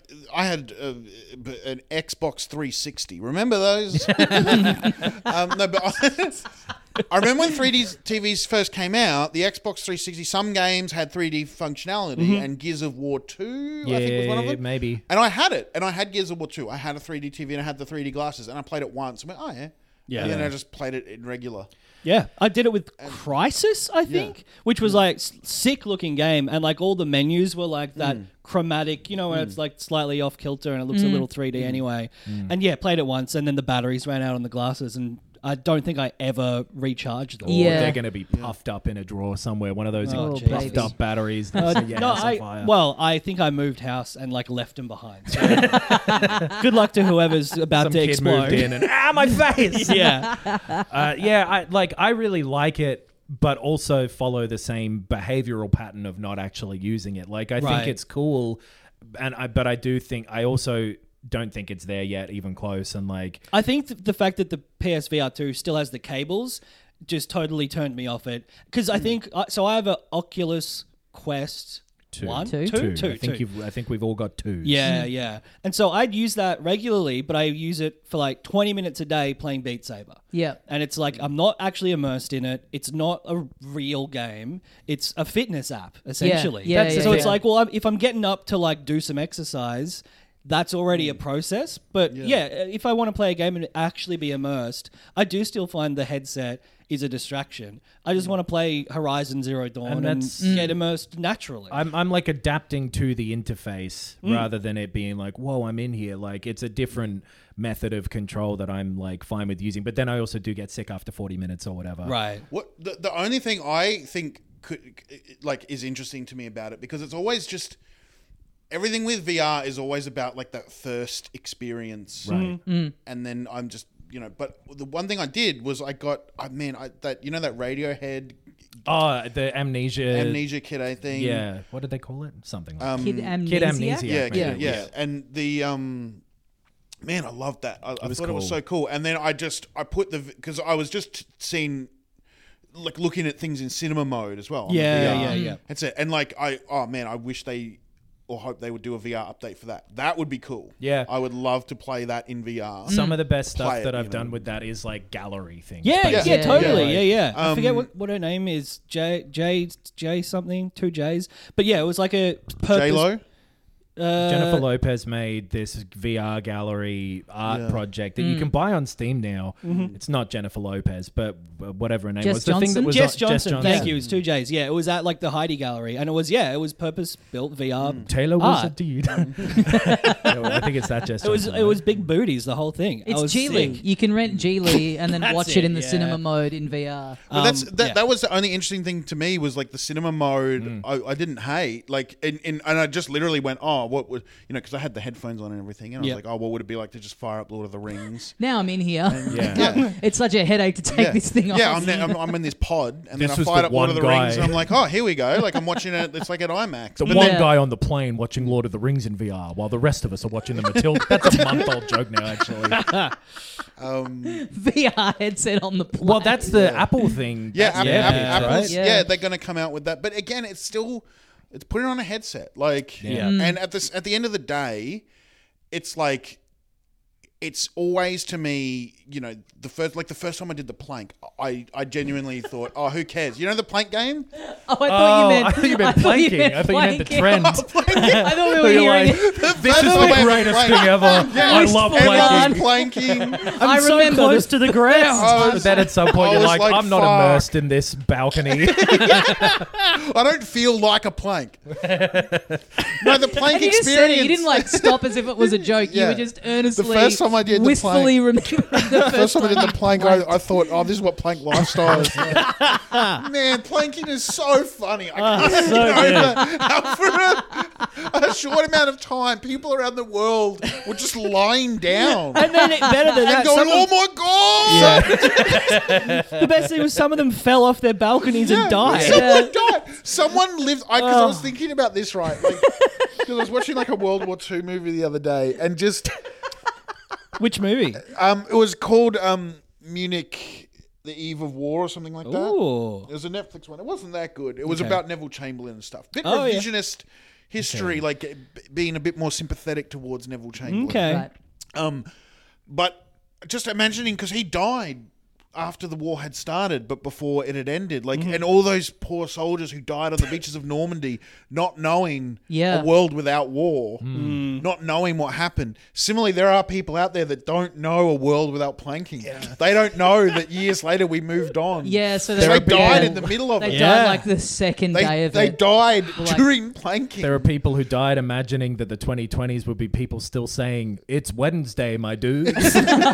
Xbox 360. Remember those? No, but I remember when 3D TVs first came out. The Xbox 360. Some games had 3D functionality, and Gears of War 2, I think was one of them. Maybe. And I had it, and I had Gears of War 2. I had a 3D TV, and I had the 3D glasses, and I played it once. I went, oh yeah. Yeah. And then I just played it in regular. Yeah, I did it with Crysis, I think, which was sick looking game, and all the menus were that chromatic, when it's slightly off kilter and it looks a little 3D anyway. And played it once, and then the batteries ran out on the glasses, and I don't think I ever recharged them. Or they're going to be puffed up in a drawer somewhere. One of those puffed up batteries. I think I moved house and left them behind. So good luck to whoever's about Some to kid explode. moved in and my face. Yeah. I really like it, but also follow the same behavioral pattern of not actually using it. I think it's cool, but I also don't think it's there yet, even close. And I think the fact that the PSVR 2 still has the cables just totally turned me off it, because I think I have an Oculus Quest. Two. One? Two. Two. I think we've all got twos. Yeah. And so I'd use that regularly, but I use it for 20 minutes a day playing Beat Saber. Yeah. And it's I'm not actually immersed in it. It's not a real game. It's a fitness app, essentially. Yeah. So it's if I'm getting up to do some exercise, that's already a process. But if I want to play a game and actually be immersed, I do still find the headset is a distraction. I just want to play Horizon Zero Dawn and get immersed naturally. I'm like adapting to the interface rather than it being like, whoa, I'm in here. Like it's a different method of control that I'm like fine with using. But then I also do get sick after 40 minutes or whatever. Right. What the only thing I think is interesting to me about it, because it's always just everything with VR is always about like that first experience, right? And then I'm just but the one thing I did was I got that Radiohead. Oh, the Amnesia Kid thing. Yeah, what did they call it? Something like Kid Amnesia. Kid Amnesia. Yeah. And the man, I loved that. I thought it was so cool. And then I put because I was just seeing. Like looking at things in cinema mode as well. Yeah. That's it. And like I wish they or hope they would do a VR update for that. That would be cool. Yeah. I would love to play that in VR. Some of the best stuff that I've done with that is like gallery things. Yeah, totally. Yeah. I forget what her name is. J something, 2 J's. But yeah, it was like a purpose. J-Lo? Jennifer Lopez made this VR gallery art project that you can buy on Steam now. It's not Jennifer Lopez, but whatever her name was. The thing that was Jess Johnson. Thank you. It's 2 J's. Yeah, it was at like the Heidi Gallery, and it was purpose-built VR. Taylor was a dude. I think it's that Jess Johnson. It was big booties, the whole thing. It's Geely. You can rent Geely and then watch it in the cinema mode in VR. But that was the only interesting thing to me was like the cinema mode. I didn't hate like and I just literally went, oh, what would because I had the headphones on and everything, and I was like, oh, what would it be like to just fire up Lord of the Rings? Now I'm in here. And, it's such a headache to take this thing off. Yeah, I'm in this pod, and This then I was fired the up Lord one of the guy. Rings, and I'm like, oh, here we go. Like I'm watching it. It's like at IMAX. The one guy on the plane watching Lord of the Rings in VR, while the rest of us are watching the Matilda. That's a month-old joke now, actually. VR headset on the plane. Well, that's the Apple thing. Apple's, right? they're going to come out with that. But again, it's putting on a headset. Like, and at the end of the day, it's like, it's always to me, the first time I did the plank, I genuinely thought, oh, who cares? You know the plank game? Oh, I thought you meant planking. I thought you meant the trend. I thought we were hearing This is the greatest thing ever. I love planking. I'm so close to the ground. But then at some point you're like, I'm not immersed in this balcony. I don't feel like a plank. No, the plank you experience. Just said it. You didn't like stop as if it was a joke. You were just earnestly, the first time I did the wistfully remembering the first time I did the plank, I thought, oh, this is what plank lifestyle is. Man, planking is so funny. I can't for a short amount of time, people around the world were just lying down. And then better than that, going, oh my God! The best thing was some of them fell off their balconies and died. Someone died. Someone lived. Because I was thinking about this, right? Because I was watching like a World War II movie the other day, and just which movie? It was called Munich, The Eve of War, or something like that. Ooh. It was a Netflix one. It wasn't that good. It was about Neville Chamberlain and stuff. Bit revisionist history, like being a bit more sympathetic towards Neville Chamberlain. Okay. Right. But just imagining, because he died after the war had started, but before it had ended, and all those poor soldiers who died on the beaches of Normandy, not knowing a world without war, not knowing what happened. Similarly, there are people out there that don't know a world without planking. They don't know that years later we moved on. Yeah, so they died in the middle of it. They died like the second day of it. They died during planking. There are people who died imagining that the 2020s would be people still saying, "It's Wednesday, my dudes."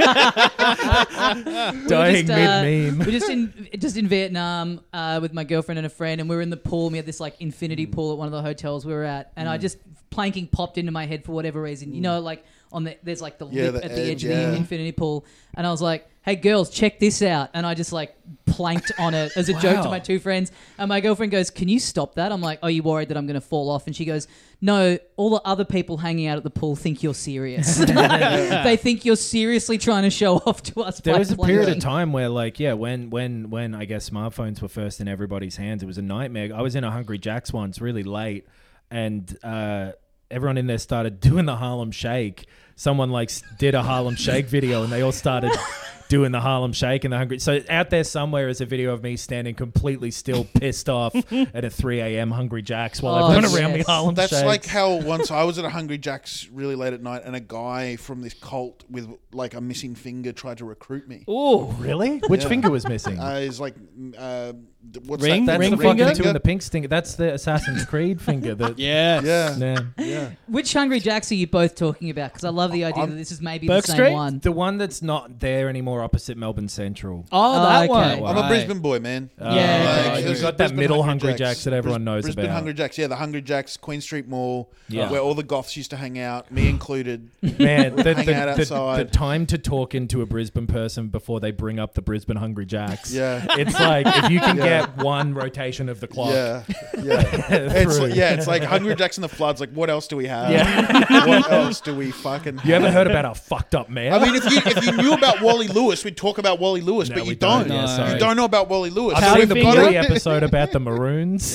Dying mid-meme. We're just in Vietnam with my girlfriend and a friend, and we were in the pool. And we had this like infinity pool at one of the hotels we were at, and I just planking popped into my head for whatever reason. Like there's like the lip at the edge of the infinity pool, and I was like, "Hey girls, check this out!" And I just like planked on it as a joke to my two friends. And my girlfriend goes, "Can you stop that?" I'm like, "Are you worried that I'm going to fall off?" And she goes, "No, all the other people hanging out at the pool think you're serious. They think you're seriously trying to show off to us." There was a period of time where, when I guess smartphones were first in everybody's hands, it was a nightmare. I was in a Hungry Jack's once, really late, and everyone in there started doing the Harlem Shake. Someone did a Harlem Shake video, and they all started doing the Harlem Shake and the Hungry. So out there somewhere is a video of me standing completely still, pissed off at a 3 a.m. Hungry Jack's while everyone around me Harlem Shakes. That's like how once I was at a Hungry Jack's really late at night, and a guy from this cult with like a missing finger tried to recruit me. Oh, really? Which finger was missing? He's like, what's Ring? that? That's Ring the finger? fucking two in the pink stinger. That's the Assassin's Creed finger. Yeah. Which Hungry Jacks are you both talking about? Because I love the idea that this is maybe Burke the same Street? one. The one that's not there anymore opposite Melbourne Central. Oh, that okay. one. I'm a Brisbane boy, man. Yeah. You've got that middle Hungry Jacks that everyone knows Brisbane about. Hungry Jacks, yeah, the Hungry Jacks, Queen Street Mall, Yeah. where all the goths used to hang out, me included. Man, Hang out the outside. time to talk into a Brisbane person before they bring up the Brisbane Hungry Jacks. Yeah. It's like if you can get one rotation of the clock. Yeah, it's like Hungry Jacks and the Floods. Like, what else do we have? Yeah. What else do we fucking have? You ever heard about our fucked up mayor? I mean, if you knew about Wally Lewis, we'd talk about Wally Lewis, No, but we you don't. don't. Yeah, sorry. You don't know about Wally Lewis. I've So seen we've the got Bluey to- episode about the Maroons.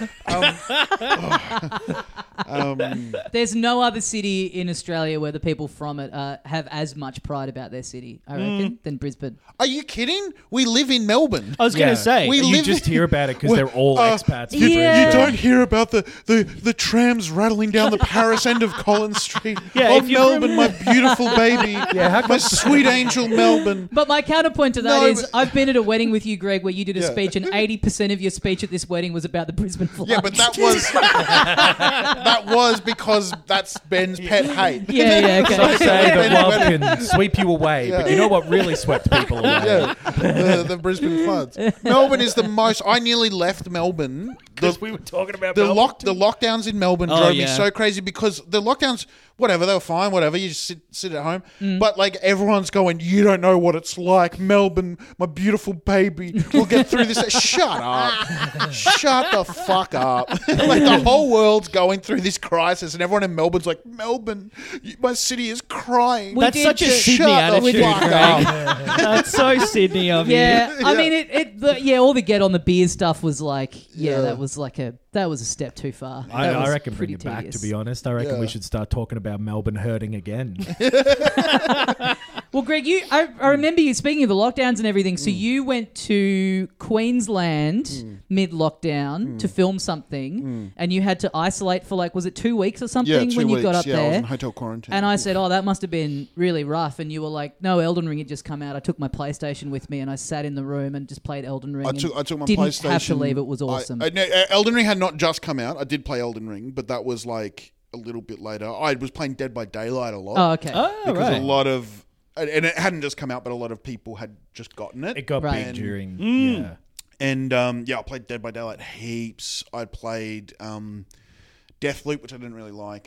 There's no other city in Australia where the people from it have as much pride about their city, I reckon, than Brisbane. Are you kidding? We live in Melbourne. I was going to say. We you live just in- hear about it because they're all expats. You, Yeah. you don't hear about the trams rattling down the Paris end of Collins Street. Yeah, Oh, if you're Melbourne, my beautiful baby. how My sweet angel Melbourne. But my counterpoint to that No, is but- I've been at a wedding with you, Greg, where you did a Yeah. speech and 80% of your speech at this wedding was about the Brisbane Floods. Yeah, but that was that was because that's Ben's pet hate. Yeah, okay. Some say that Ben love Wedding. can sweep you away, but you know what really swept people away? Yeah, the Brisbane Floods. Melbourne is the most. I nearly left Melbourne. Because we were talking about The Melbourne. lockdowns in Melbourne Oh, drove me yeah. so crazy because the lockdowns, whatever, they were fine, whatever. You just sit at home. But like everyone's going, you don't know what it's like, Melbourne, my beautiful baby. We'll get through this. Shut up. Shut the fuck up. Like the whole world's going through this crisis, and everyone in Melbourne's like, Melbourne, my city is crying. That's such a Sydney Shut the attitude, fuck Greg. up. That's so Sydney of you. Yeah, I mean, all the get on the beer stuff was like, that was a step too far. I That was reckon bring pretty it back, tedious. to be honest. I reckon we should start talking about Melbourne hurting again. Well, Greg, I remember you speaking of the lockdowns and everything. So you went to Queensland mid-lockdown to film something, and you had to isolate for was it 2 weeks or something when you got up I was there? in hotel quarantine. And I said, "Oh, that must have been really rough." And you were like, "No, Elden Ring had just come out. I took my PlayStation with me, and I sat in the room and just played Elden Ring. I took my didn't PlayStation. have to leave. It was awesome." No, Elden Ring had not just come out. I did play Elden Ring, but that was like a little bit later. I was playing Dead by Daylight a lot. Oh, okay. Because a lot of, and it hadn't just come out, but a lot of people had just gotten it. It got Right. big during, yeah. And I played Dead by Daylight heaps. I played Deathloop, which I didn't really like.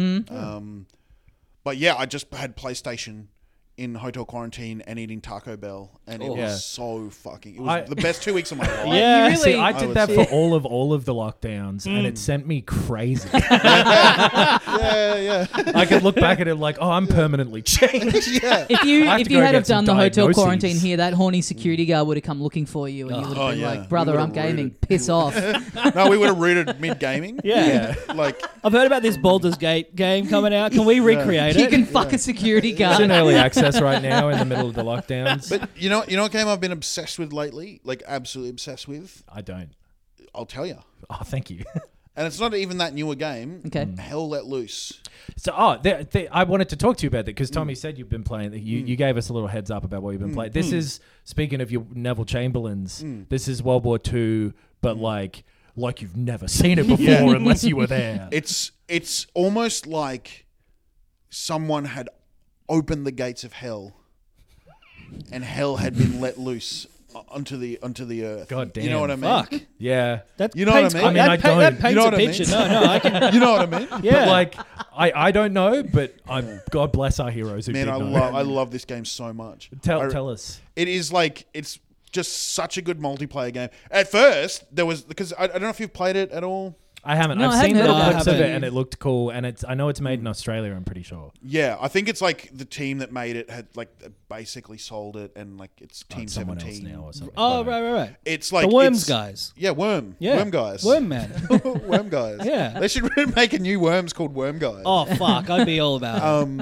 But yeah, I just had PlayStation in hotel quarantine and eating Taco Bell, and it was so fucking. It was the best 2 weeks of my life. Yeah. You See, really- I did that for all of the lockdowns, and it sent me crazy. Yeah. I could look back at it like, oh, I'm permanently changed. Yeah. If you I have if to you go had get have done some the hotel diagnoses. quarantine here, that horny security guard would have come looking for you, and you would have been yeah. like, We "Brother, would've I'm gaming. rooted. Piss off." No, we would have rooted mid gaming. Yeah. Like I've heard about this Baldur's Gate game coming out. Can we recreate You it? can fuck a security It's guard. in early access right now in the middle of the lockdowns. But you know what game I've been obsessed with lately? Like absolutely obsessed with? I don't. I'll tell you. Oh, thank you. And it's not even that newer game. Okay. Hell Let Loose. So, I wanted to talk to you about that because Tommy said you've been playing. You gave us a little heads up about what you've been playing. This is, speaking of your Neville Chamberlains, this is World War II, but like you've never seen it before unless you were there. It's almost like someone had opened the gates of hell, and hell had been let loose onto the earth. God damn. You know what I mean? Fuck. Yeah. That You know what I paints- mean? I mean, I that don't. That paints You know a what I mean? picture. No, I can. You know what I mean? Yeah. But like, I don't know, but God bless our heroes who Man, did I know. love this game so much. Tell us. It is like it's just such a good multiplayer game. At first, there was because I don't know if you've played it at all. I haven't. No, I've I seen haven't little heard clips of of it. it, and it looked cool. And I know it's made in Australia. I'm pretty sure. Yeah, I think it's like the team that made it had like basically sold it, and like it's Team Someone 17 else now or something. Oh, right. It's like The Worms it's- guys. Yeah, Worm. Yeah. Worm guys. Worm man. Worm guys. Yeah. They should make a new Worms called Worm guys. Oh, fuck. I'd be all about it.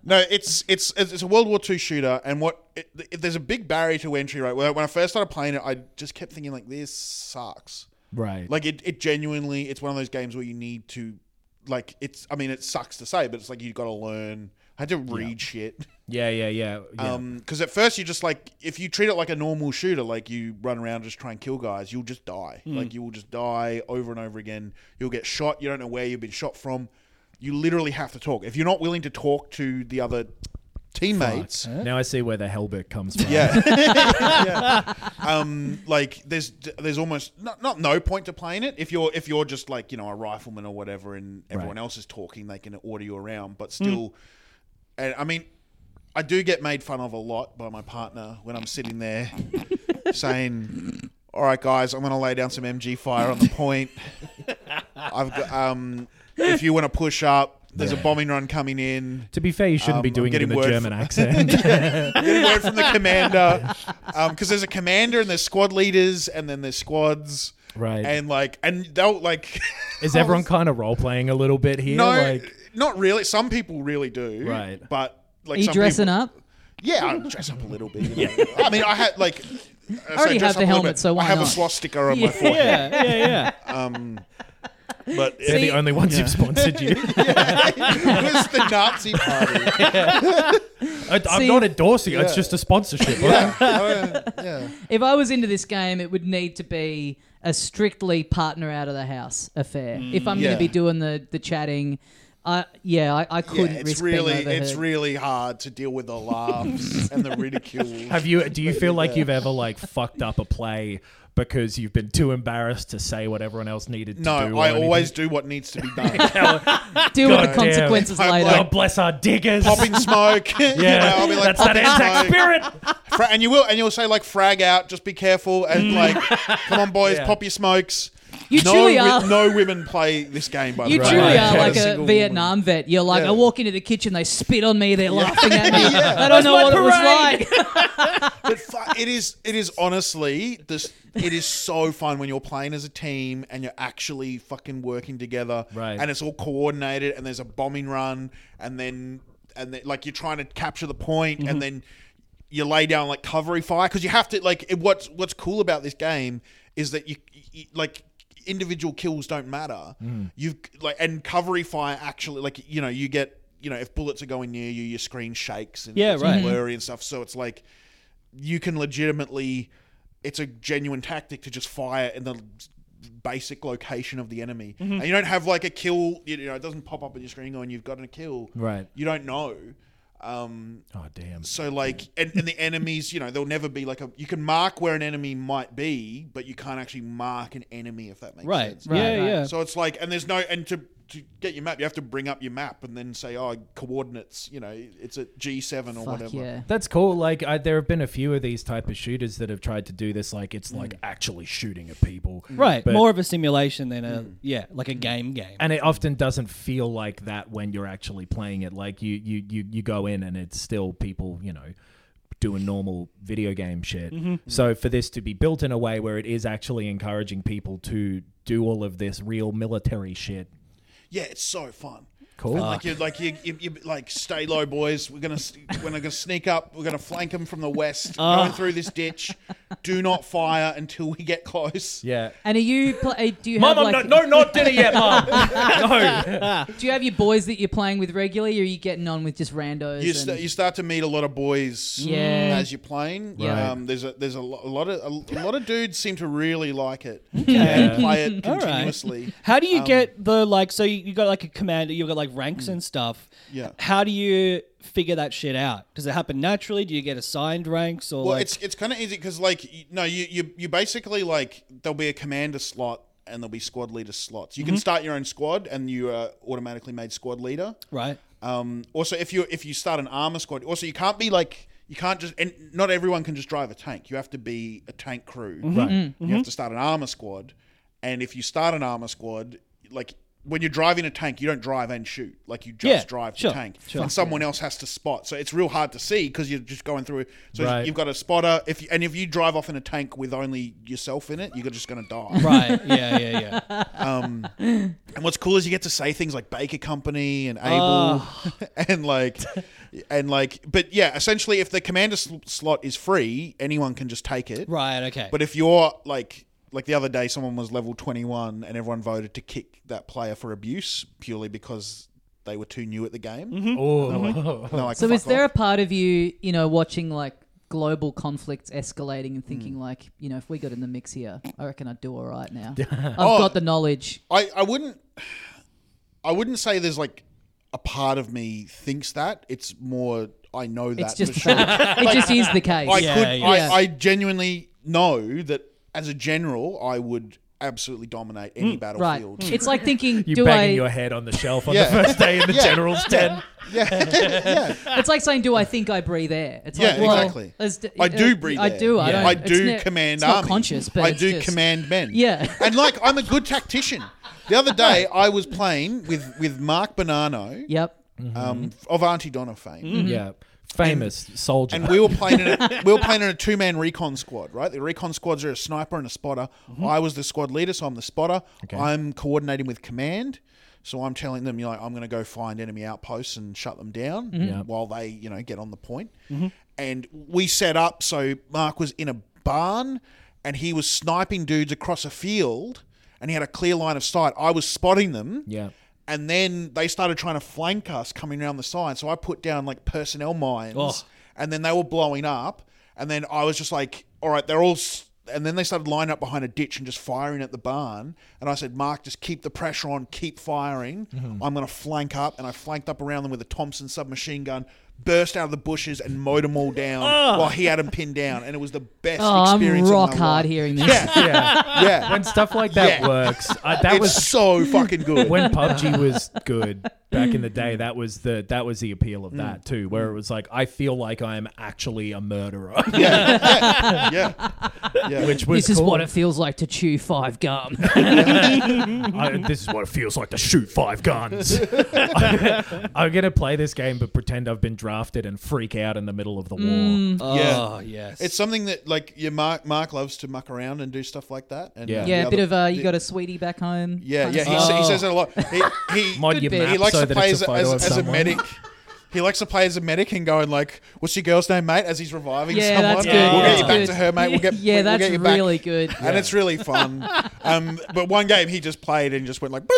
No, it's a World War II shooter, and there's a big barrier to entry. Right, when I first started playing it, I just kept thinking like, this sucks. Right, like it genuinely, it's one of those games where you need to, like, it sucks to say, but it's like you got to learn. I had to read shit. Yeah. Because at first you're just like, if you treat it like a normal shooter, like you run around just try and kill guys, you'll just die. Like you will just die over and over again. You'll get shot. You don't know where you've been shot from. You literally have to talk. If you're not willing to talk to the other teammates, now I see where the Hellbit comes from. Yeah. Like there's almost not no point to playing it if you're just like, you know, a rifleman or whatever, and everyone else is talking, they can order you around. But still, and I mean, I do get made fun of a lot by my partner when I'm sitting there saying, "All right, guys, I'm going to lay down some MG fire on the point. I've got if you want to push up, there's a bombing run coming in." To be fair, you shouldn't be doing it in the German accent. Getting word from the commander, because there's a commander and there's squad leaders and then there's squads, right? And they'll like. Is everyone kind of role playing a little bit here? No, not really. Some people really do, right? But like, are you dressing up? Yeah, I dress up a little bit. You know? I mean, I had like. I already have the helmet, so why I have not? a swastika on my forehead. Yeah. But they're the only ones who've sponsored you. It was the Nazi party. I'm not endorsing it. It's just a sponsorship. Yeah. If I was into this game, it would need to be a strictly partner out of the house affair. If I'm going to be doing the chatting, I couldn't risk being overheard. It's really hard to deal with the laughs and the ridicule. Do you feel like you've ever like fucked up a play because you've been too embarrassed to say what everyone else needed to do? No, I always do what needs to be done. Deal with the consequences later. God bless our diggers. Popping smoke. Yeah, you know, I'll be like, that's that Anzac spirit. And you'll say like, frag out, just be careful, and like, come on boys, pop your smokes. You truly are. No women play this game, by the way. You truly are like a Vietnam vet. You're like, I walk into the kitchen, they spit on me, they're laughing at me. I don't know what it was like. But it is honestly this. It is so fun when you're playing as a team and you're actually fucking working together, right? And it's all coordinated, and there's a bombing run, and then like you're trying to capture the point, and then you lay down like covery fire, because you have to like. What's cool about this game is that you like. Individual kills don't matter. You've like, and covery fire actually, like, you know, you get, you know, if bullets are going near you, your screen shakes and it's blurry and stuff. So it's like you can legitimately, it's a genuine tactic to just fire in the basic location of the enemy, and you don't have like a kill. You know, it doesn't pop up on your screen going, "You've got a kill." Right. You don't know. Oh damn. So like, and the enemies, you know, there'll never be like you can mark where an enemy might be, but you can't actually mark an enemy, if that makes sense. Right. Yeah. So it's like, and there's no, and to get your map, you have to bring up your map and then say, oh, coordinates, you know, it's at G7 or whatever. Yeah. That's cool. Like there have been a few of these type of shooters that have tried to do this. Like it's like actually shooting at people. Right. But more of a simulation than like a game. And it often doesn't feel like that when you're actually playing it. Like you go in and it's still people, you know, doing normal video game shit. So for this to be built in a way where it is actually encouraging people to do all of this real military shit. Yeah, it's so fun. Cool. And you like, stay low, boys. We're gonna sneak up. We're gonna flank them from the west, going through this ditch. Do not fire until we get close. Yeah. And do you Mum, have like... no, not dinner yet, Mum. No. Do you have your boys that you're playing with regularly, or are you getting on with just randos? You start to meet a lot of boys as you're playing. Yeah. There's a lot of dudes seem to really like it and play it continuously. Right. How do you get the like? So you got like a commander. You got like ranks and stuff. Yeah. How do you figure that shit out? Does it happen naturally? Do you get assigned ranks or? Well, like... it's kind of easy because like you basically like there'll be a commander slot and there'll be squad leader slots. You can start your own squad and you are automatically made squad leader. Right. Also, if you start an armor squad, also you can't just, and not everyone can just drive a tank. You have to be a tank crew. Right. You have to start an armor squad, and if you start an armor squad, like when you're driving a tank, you don't drive and shoot. Like you just drive the tank. Sure. And someone else has to spot. So it's real hard to see because you're just going through. So Right. you've got a spotter. If you drive off in a tank with only yourself in it, you're just going to die. Right. Yeah. And what's cool is you get to say things like Baker Company and Able but yeah, essentially if the commander slot is free, anyone can just take it. Right. Okay. But if you're like the other day, someone was level 21 and everyone voted to kick that player for abuse purely because they were too new at the game. So is there a part of you, watching like global conflicts escalating and thinking like, if we got in the mix here, I reckon I'd do all right now. I've got the knowledge. I wouldn't say there's like a part of me thinks that. It's more I know that. It's just for sure. it just is the case. I genuinely know that as a general, I would absolutely dominate any battlefield. Right. It's like thinking, You banging your head on the shelf on the first day in the general's den. It's like saying, do I think I breathe air? It's like, exactly. I do breathe I air. do. I do command it's army. not conscious, but I it's do just, command men. Yeah. And like, I'm a good tactician. The other day, I was playing with Mark Bonanno. Yep. Of Auntie Donna fame. Yeah. Famous soldier. And we were playing in a 2-man recon squad, right? The recon squads are a sniper and a spotter. I was the squad leader, so I'm the spotter. Okay. I'm coordinating with command. So I'm telling them, I'm going to go find enemy outposts and shut them down while they, get on the point. And we set up, so Mark was in a barn and he was sniping dudes across a field and he had a clear line of sight. I was spotting them. Yeah. And then they started trying to flank us coming around the side. So I put down like personnel mines and then they were blowing up. And then I was just like, all right, they're all... And then they started lining up behind a ditch and just firing at the barn. And I said, Mark, just keep the pressure on, keep firing. I'm going to flank up. And I flanked up around them with a Thompson submachine gun, burst out of the bushes and mowed them all down while he had them pinned down. And it was the best experience I'm rock of my hard life. hearing this. Yeah. When stuff like that works, that was so fucking good. When PUBG was good back in the day, that was the appeal of that too, where it was like, I feel like I am actually a murderer. Yeah. Which was This is what it feels like to chew 5 gum. This is what it feels like to shoot 5 guns. I'm gonna play this game but pretend I've been drafted and freak out in the middle of the war. Oh, yes. It's something that like Mark loves to muck around and do stuff like that. And, a bit of you got a sweetie back home. Yeah. He says that a lot. He Mod your map likes so to that play it's a photo of as a someone. medic. He likes to play as a medic and going like, "What's your girl's name, mate?" As he's reviving Yeah, someone. that's good. We'll That's get you back good. to her, mate. We'll get that's we'll get you back. really good. And it's really fun. But one game he just played and just went like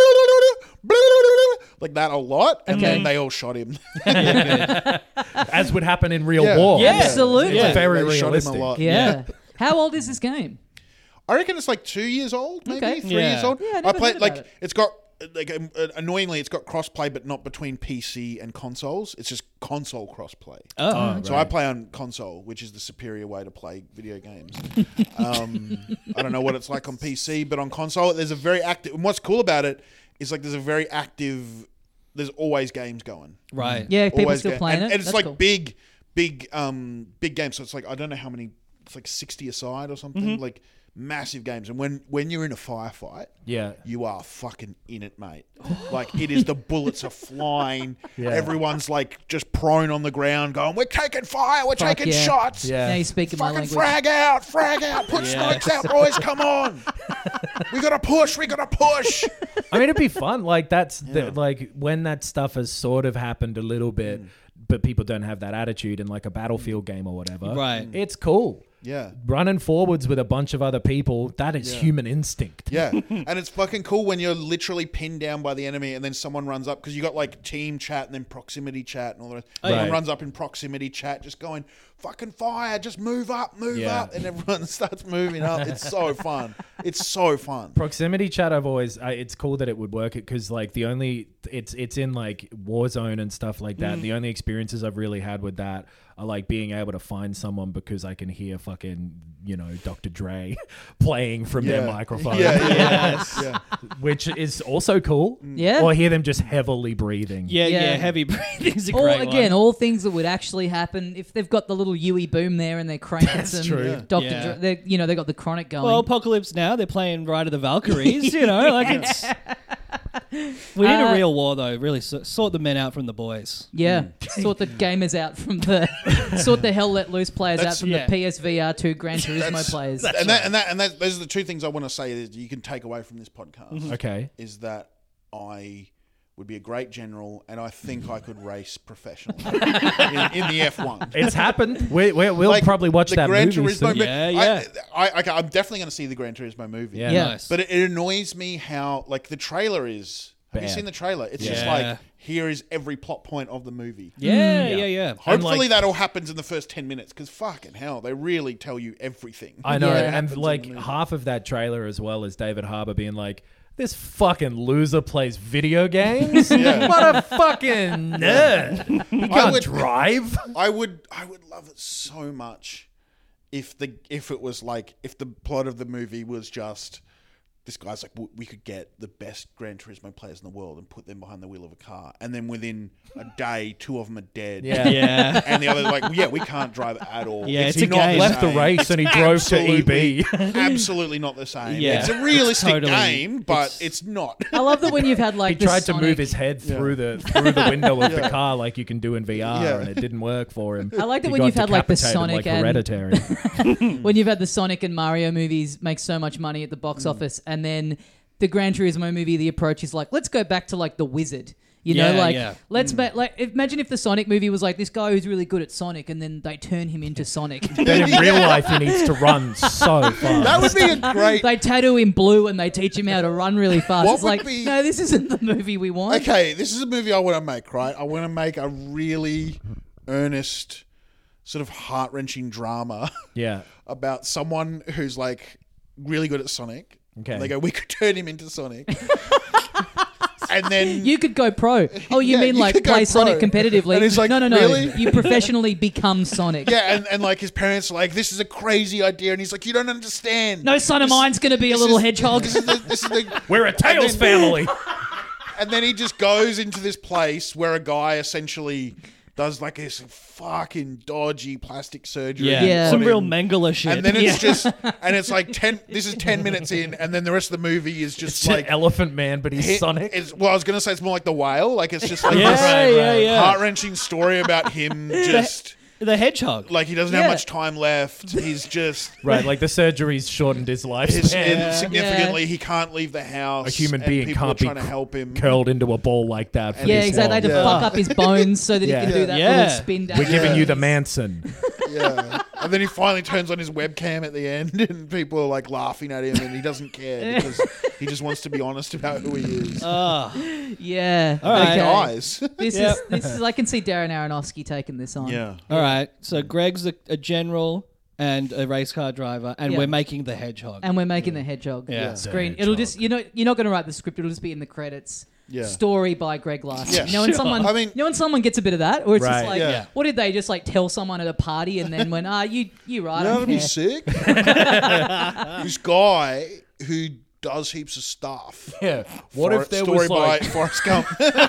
that a lot, and then they all shot him. As would happen in real Yeah. war. Yeah. Absolutely. It's very They shot him realistic. a lot. Yeah. How old is this game? I reckon it's like 2 years old, maybe Okay. 3 years old. Yeah, I I never played heard like about it. it's got like annoyingly it's got crossplay, but not between PC and consoles. It's just console crossplay. So I play on console, which is the superior way to play video games. I don't know what it's like on PC, but on console, there's a very active. And what's cool about it is like there's a very active. There's always games going. Right. Yeah, people Always still game. playing And it. it's That's like cool. big games. So it's like I don't know how many. It's like 60 a side or something. Like massive games. And when you're in a firefight, you are fucking in it, mate. Like it is the bullets are flying. Everyone's like just prone on the ground, going, "We're taking fire. We're taking shots. Now you're speaking my Fucking language. frag out, put smokes out, boys. Come on, we gotta push. I mean, it'd be fun. Like that's like when that stuff has sort of happened a little bit, but people don't have that attitude in like a Battlefield game or whatever. Right. It's cool. Yeah. Running forwards with a bunch of other people, that is human instinct. Yeah, and it's fucking cool when you're literally pinned down by the enemy and then someone runs up, because you got like team chat and then proximity chat and all the rest. Someone runs up in proximity chat just going, fucking fire, just move up, and everyone starts moving up. It's so fun. It's so fun. Proximity chat, I've always, it's cool that it would work it because like the only, it's in like Warzone and stuff like that. The only experiences I've really had with that are like being able to find someone because I can hear fucking, Dr. Dre playing from their microphone. Which is also cool. Yeah. Or hear them just heavily breathing. Yeah. Heavy breathing's a great one. All things that would actually happen if they've got the little Yui boom there and they're cranking some true. Dr. Dre, they got the chronic going. Well, Apocalypse Now, they're playing Ride of the Valkyries, like it's... We need a real war, though. Really sort the men out from the boys. Yeah, sort the gamers out from the sort the Hell Let Loose players out from the PSVR 2 Gran Turismo players. Those are the two things I want to say that you can take away from this podcast. Okay, is that I would be a great general, and I think I could race professionally in the F1. It's happened. We'll probably watch that Gran movie soon. Yeah. I'm definitely going to see the Gran Turismo movie. Yeah. Nice. But it annoys me how, like, the trailer is... Have you seen the trailer? It's just like, here is every plot point of the movie. Yeah. Hopefully that all happens in the first 10 minutes, because fucking hell, they really tell you everything. I know, Yeah. and like half of that trailer as well is David Harbour being like, this fucking loser plays video games? What a fucking nerd. He can't drive. I would love it so much if it was like, if the plot of the movie was just, this guy's like, we could get the best Gran Turismo players in the world and put them behind the wheel of a car, and then within a day, 2 of them are dead. Yeah. And the other's like, we can't drive at all. Yeah, it's he a game. Left the race and he drove to EB. Absolutely not the same. Yeah. It's a realistic Totally. game, but it's not. I love that when you've had like He tried Sonic, to move his head through the window of the car like you can do in VR, and it didn't work for him. I like that He when got you've had like the decapitated Sonic like and Hereditary. when you've had the Sonic and Mario movies make so much money at the box office, and then the Gran Turismo movie, the approach is like, let's go back to like the Wizard. You know, like let's like imagine if the Sonic movie was like this guy who's really good at Sonic, and then they turn him into Sonic. Then in real life, he needs to run so fast. That would be a great... They tattoo him blue and they teach him how to run really fast. What It's would like, be- no, this isn't the movie we want. Okay, this is a movie I want to make, right? I want to make a really earnest, sort of heart-wrenching drama about someone who's like really good at Sonic. Okay. And they go, we could turn him into Sonic. And then... You could go pro. Oh, you mean you like could go play Sonic pro. competitively? And it's like, no. really? You professionally become Sonic. Yeah, and like his parents are like, this is a crazy idea. And he's like, you don't understand. No son of mine's going to be a little hedgehog. This is the We're a Tails family. And then he just goes into this place where a guy essentially does like this fucking dodgy plastic surgery. Yeah. Some on real him. Mengele shit. And then it's just, and it's like 10 minutes in, and then the rest of the movie is just It's like an Elephant Man, but he's Sonic. Well, I was going to say it's more like The Whale. Like it's just like Yeah, this yeah. heart-wrenching story about him just... The hedgehog. Like he doesn't have much time left. He's just... Right, like the surgery's shortened his lifespan. Significantly, he can't leave the house. A human and being people can't are be trying to help him. curled into a ball like that. For Yeah, this exactly. They had to long. fuck up his bones so that he can do that little spin down. We're giving you the Manson. Yeah. And then he finally turns on his webcam at the end, and people are like laughing at him, and he doesn't care because he just wants to be honest about who he is. Yeah. All right. He dies. This is. I can see Darren Aronofsky taking this on. Yeah. All right. So Greg's a general and a race car driver, and we're making the hedgehog. And we're making the hedgehog screen. The It'll just you're not going to write the script. It'll just be in the credits. Yeah. Story by Greg Larson. Yeah. You know when someone, when someone gets a bit of that, or it's just Right. like, what did they just like tell someone at a party and then when you right? That would be sick. This guy who does heaps of stuff. Yeah. What if there story was like... by Forrest Gump?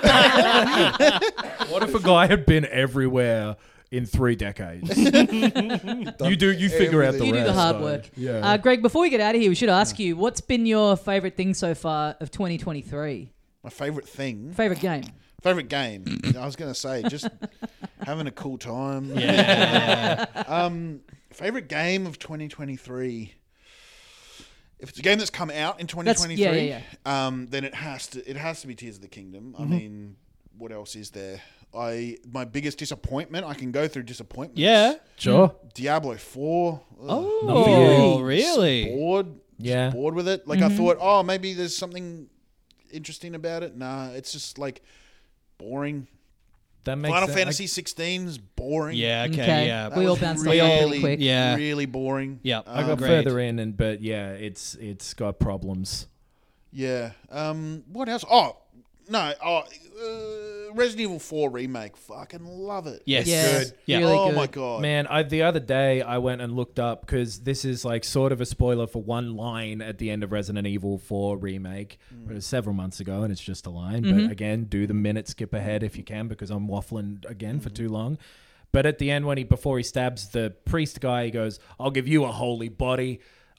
What if a guy had been everywhere in 3 decades? You figure out the You rest. do the hard so, work. Yeah. Greg, before we get out of here, we should ask you, what's been your favourite thing so far of 2023? My favourite thing. Favourite game? Favourite game. I was going to say, just having a cool time. Favourite game of 2023. If it's a game that's come out in 2023, then it has to be Tears of the Kingdom. I mean, what else is there? My biggest disappointment. I can go through disappointments. Yeah. Sure. Diablo 4. Oh, really? Bored. Yeah. Just bored with it. Like I thought, maybe there's something interesting about it. Nah, it's just like boring. That makes Final sense. Fantasy 16 is boring. Yeah. Okay. Yeah. That We all was bounced really, off that really quick. Yeah. really boring. Yeah. I got Agreed. further in, but yeah, it's got problems. Yeah. What else? Oh, no. Resident Evil 4 remake. Fucking love it. Yes. Yes. Yeah. Really Oh good. my god. Man, the other day I went and looked up because this is like sort of a spoiler for one line at the end of Resident Evil 4 remake. It was several months ago and it's just a line. But again, do the minute skip ahead if you can because I'm waffling again for too long. But at the end, before he stabs the priest guy, he goes, "I'll give you a holy body.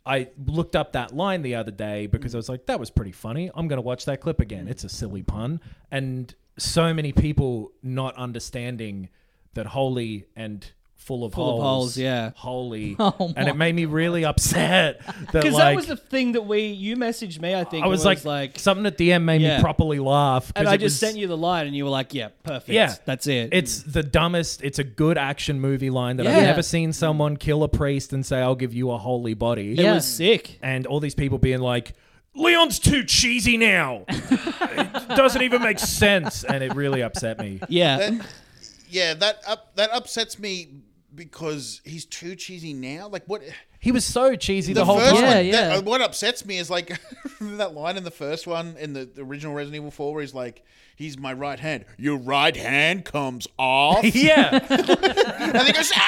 I looked up that line the other day because I was like, that was pretty funny. I'm going to watch that clip again. It's a silly pun. And so many people not understanding that holy and full of holes, yeah. holy. Oh and it made me really upset. Because that was the thing that you messaged me, I think. I was like something at the end made me properly laugh. And I just sent you the line and you were like, yeah, perfect. Yeah. That's it. It's the dumbest. It's a good action movie line that I've never seen someone kill a priest and say, I'll give you a holy body. It was sick. And all these people being like, Leon's too cheesy now. It doesn't even make sense. And it really upset me. Yeah. That upsets me because he's too cheesy now. Like what? He was so cheesy the whole time. What upsets me is like that line in the first one in the original Resident Evil 4 where he's like, he's my right hand. Your right hand comes off. Yeah. And he goes,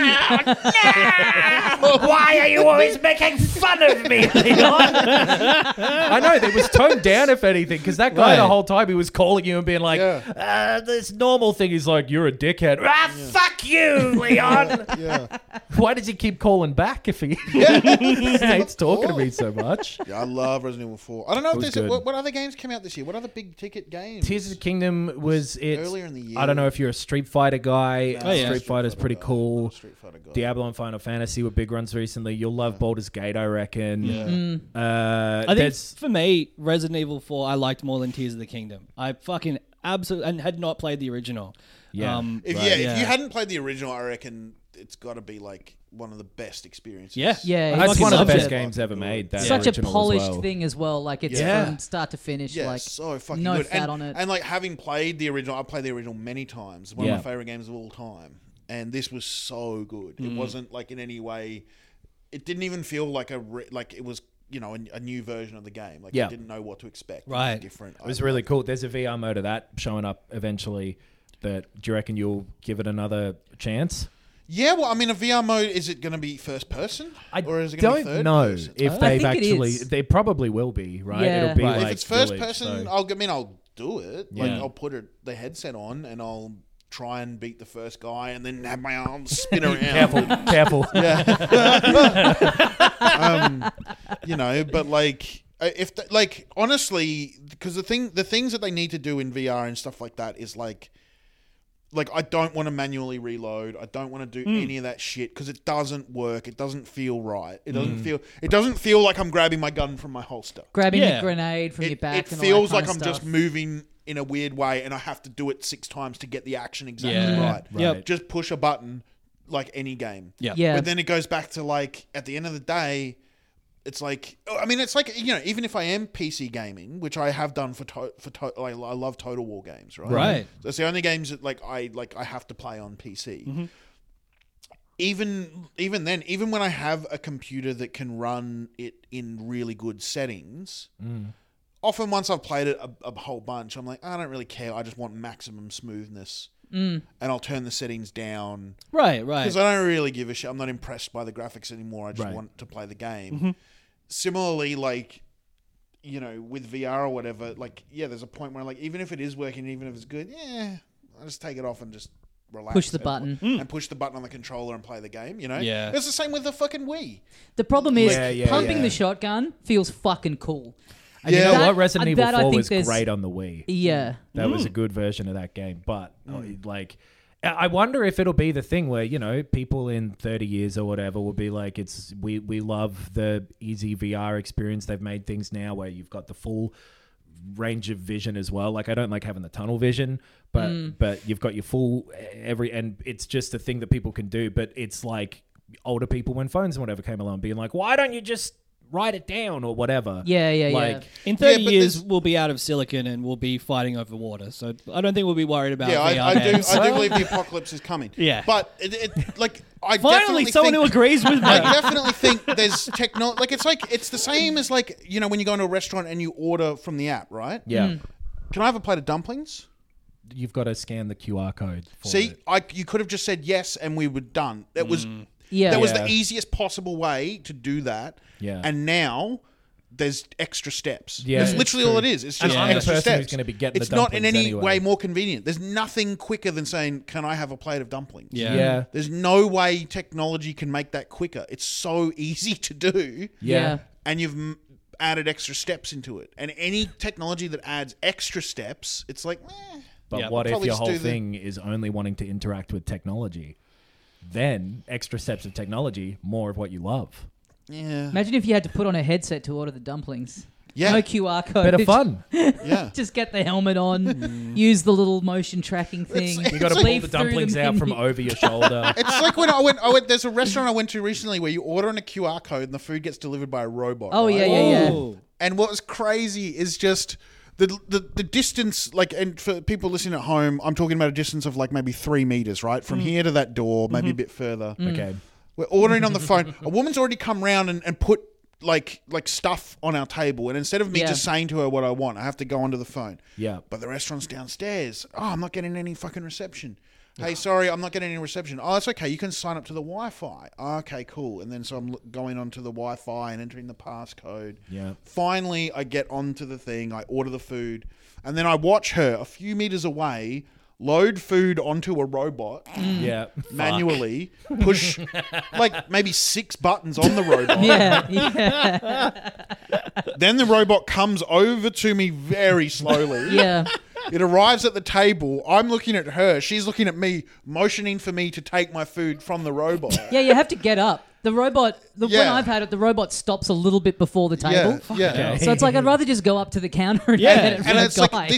no! Why are you always making fun of me, Leon? I know, it was toned down, if anything, because that guy the whole time, he was calling you and being like, this normal thing is like, you're a dickhead. Fuck you, Leon. Why does he keep calling back if he hates talking to me so much? Yeah, I love Resident Evil 4. I don't know if there's what other games came out this year. What other big ticket games? Tears of the Kingdom was earlier in the year. I don't know if you're a Street Fighter guy. Street Fighter's pretty cool. Diablo and Final Fantasy were big runs recently. You'll love Baldur's Gate, I reckon. I think for me, Resident Evil 4 I liked more than Tears of the Kingdom. I fucking absolutely and had not played the original. Yeah. If you hadn't played the original, I reckon it's got to be like one of the best experiences. Yeah. That's one of the best games ever made. That such a polished thing as well. Like it's from start to finish. Yeah, like so fucking no good. fat on it. And like having played the original, I've played the original many times. One of my favorite games of all time. And this was so good. It wasn't like in any way. It didn't even feel like like it was. A new version of the game. Like I didn't know what to expect. Right. It was different. It was really cool. There's a VR mode of that showing up eventually. Do you reckon you'll give it another chance? Yeah, well, I mean, a VR mode, is it going to be first person? Or is it don't be third know person? if they've actually... They probably will be, right? Yeah. It'll be If like it's first Village, person, so- I'll do it. Like, Yeah. I'll put the headset on and I'll try and beat the first guy and then have my arms spin around. Careful. But like... honestly, because the things that they need to do in VR and stuff like that is like I don't want to manually reload. I don't want to do any of that shit because it doesn't work. It doesn't feel right. It doesn't feel like I'm grabbing my gun from my holster. Grabbing a grenade from your back. It and feels all that like kind I'm of just stuff. moving in a weird way, and I have to do it 6 times to get the action exactly right. Yep. Just push a button like any game. Yeah. But then it goes back to like at the end of the day. It's like, I mean, it's like, even if I am PC gaming, which I have done I love Total War games, right? Right. That's the only games that I have to play on PC. Mm-hmm. Even then, even when I have a computer that can run it in really good settings, often once I've played it a whole bunch, I'm like, I don't really care. I just want maximum smoothness. And I'll turn the settings down. Right. Because I don't really give a shit. I'm not impressed by the graphics anymore. I just want to play the game. Mm-hmm. Similarly, like, with VR or whatever, like, there's a point where, like, even if it is working, even if it's good, I just take it off and just relax. Push the button. And push the button on the controller and play the game, Yeah. It's the same with the fucking Wii. The problem is pumping the shotgun feels fucking cool. And you know what? Resident Evil I 4 think was there's- great on the Wii. Yeah. That was a good version of that game. But, I wonder if it'll be the thing where, people in 30 years or whatever will be like, we love the easy VR experience. They've made things now where you've got the full range of vision as well. Like, I don't like having the tunnel vision, but you've got your full and it's just a thing that people can do. But it's like older people when phones and whatever came along being like, why don't you just write it down or whatever? Yeah. In 30 years, we'll be out of silicon and we'll be fighting over water. So I don't think we'll be worried about VR I do games. believe the apocalypse is coming. Yeah. But I Finally, someone who agrees with me. I definitely think there's technology. Like, it's the same as like, when you go into a restaurant and you order from the app, right? Yeah. Can I have a plate of dumplings? You've got to scan the QR code for See, it. you could have just said yes and we were done. It was... Yeah. That was the easiest possible way to do that. Yeah. And now there's extra steps. Yeah, that's it's literally true. all it is. It's just And I'm the extra person steps. who's gonna be getting the it's not in dumplings any anyway. way more convenient. There's nothing quicker than saying, "Can I have a plate of dumplings?" Yeah. There's no way technology can make that quicker. It's so easy to do. Yeah. And you've added extra steps into it. And any technology that adds extra steps, it's like, But what if your whole thing is only wanting to interact with technology? Then extra steps of technology, more of what you love. Yeah. Imagine if you had to put on a headset to order the dumplings. Yeah. No QR code. Bit of fun. Yeah. Just get the helmet on, use the little motion tracking thing. You got to pull leave the through dumplings out from menu. over your shoulder. It's like when I went. There's a restaurant I went to recently where you order on a QR code and the food gets delivered by a robot. Oh, right? yeah. And what was crazy is just the distance. Like, and for people listening at home, I'm talking about a distance of like maybe 3 meters, right, from here to that door, maybe a bit further. Okay. We're ordering on the phone. A woman's already come round and put like stuff on our table, and instead of me just saying to her what I want, I have to go onto the phone. Yeah. But the restaurant's downstairs. Oh, I'm not getting any fucking reception. Hey, sorry, I'm not getting any reception. Oh, that's okay. You can sign up to the Wi-Fi. Oh, okay, cool. And then so I'm going onto the Wi-Fi and entering the passcode. Yeah. Finally, I get onto the thing. I order the food. And then I watch her a few meters away load food onto a robot Yeah. manually, push like maybe 6 buttons on the robot. Yeah. Then the robot comes over to me very slowly. Yeah. It arrives at the table. I'm looking at her. She's looking at me, motioning for me to take my food from the robot. Yeah, you have to get up. The robot, when Yeah. I've had it, the robot stops a little bit before the table. Yeah. So it's like I'd rather just go up to the counter and Yeah. get it from And the it's guy. like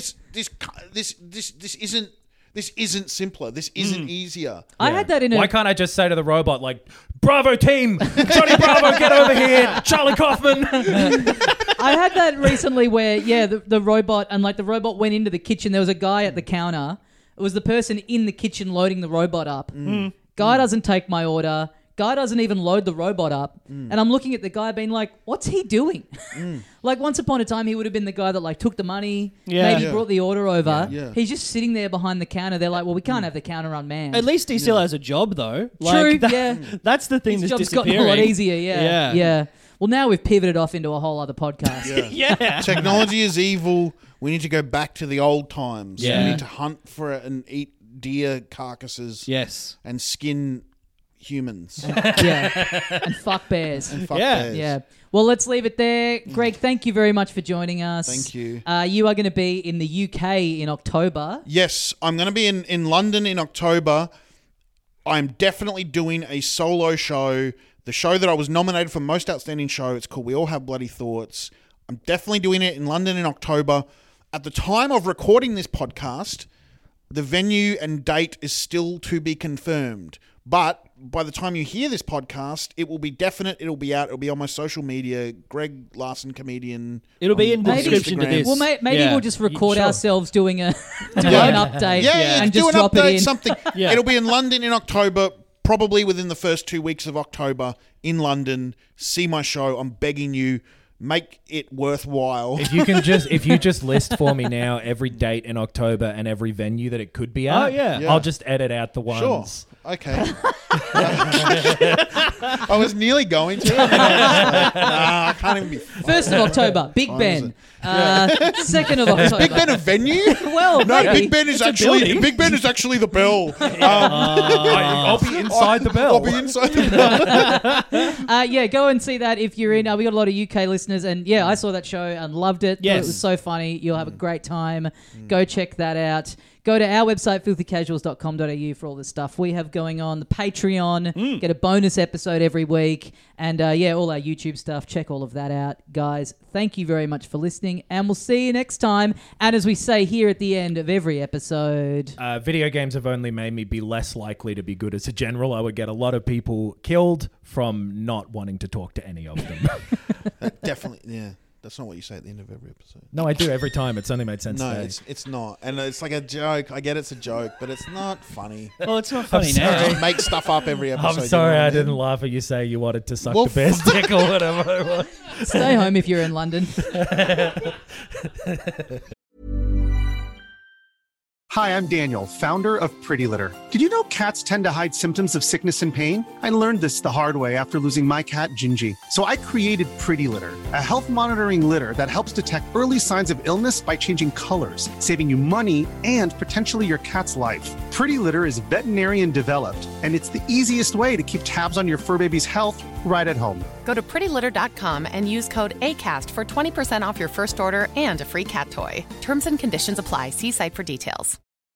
this isn't simpler. This isn't easier. I had that in a... Why can't I just say to the robot, like, Bravo team, Johnny Bravo, get over here, Charlie Kaufman. I had that recently where, the robot, and like the robot went into the kitchen. There was a guy at the counter. It was the person in the kitchen loading the robot up. Guy doesn't take my order. Guy doesn't even load the robot up. And I'm looking at the guy being like, what's he doing? Like once upon a time, he would have been the guy that like took the money, maybe brought the order over. Yeah. He's just sitting there behind the counter. They're like, well, we can't have the counter unmanned. At least he still has a job, though. True, That's the thing His that's job's gotten disappearing. a lot easier, yeah. Well, now we've pivoted off into a whole other podcast. Yeah. Technology is evil. We need to go back to the old times. Yeah. We need to hunt for it and eat deer carcasses. Yes. And skin humans. And fuck bears. And fuck Yeah. bears. Yeah. Well, let's leave it there. Greg, thank you very much for joining us. Thank you. You are going to be in the UK in October. Yes, I'm going to be in London in October. I'm definitely doing a solo show. The show that I was nominated for Most Outstanding Show. It's called We All Have Bloody Thoughts. I'm definitely doing it in London in October. At the time of recording this podcast, the venue and date is still to be confirmed. But by the time you hear this podcast, it will be definite. It'll be out. It'll be on my social media. Greg Larson Comedian. It'll be in the on description to Instagram. this. Well, maybe Yeah. we'll just record Sure. ourselves doing an update Yeah, and do just an drop update, it in. something. Yeah. It'll be in London in October, probably within the first 2 weeks of October in London. See my show. I'm begging you, make it worthwhile. If you just list for me now every date in October and every venue that it could be at, Oh, yeah. I'll just edit out the ones. Sure. Okay. I was nearly going to. And then I was like, nah, I can't even be. 1st of October, Big Ben. 2nd of October. Big Ben a venue? Well, No, maybe. Big Ben is a building. the bell. I'll be inside the bell. I'll be inside the bell. Go and see that if you're in. We got a lot of UK listeners, and I saw that show and loved it. Yes. Thought it was so funny. You'll have a great time. Go check that out. Go to our website, filthycasuals.com.au, for all the stuff we have going on. The Patreon, get a bonus episode every week. And all our YouTube stuff. Check all of that out. Guys, thank you very much for listening. And we'll see you next time. And as we say here at the end of every episode... Video games have only made me be less likely to be good as a general. I would get a lot of people killed from not wanting to talk to any of them. Definitely, yeah. That's not what you say at the end of every episode. No, I do every time. It's only made sense No, today. it's not. And it's like a joke. I get it's a joke, but it's not funny. Well, it's not funny now. Just make stuff up every episode. I'm you know sorry what I mean? didn't laugh at you say you wanted to suck Well, the bear's dick or whatever it was. Stay home if you're in London. Hi, I'm Daniel, founder of Pretty Litter. Did you know cats tend to hide symptoms of sickness and pain? I learned this the hard way after losing my cat, Gingy. So I created Pretty Litter, a health monitoring litter that helps detect early signs of illness by changing colors, saving you money and potentially your cat's life. Pretty Litter is veterinarian developed, and it's the easiest way to keep tabs on your fur baby's health right at home. Go to prettylitter.com and use code ACAST for 20% off your first order and a free cat toy. Terms and conditions apply. See site for details.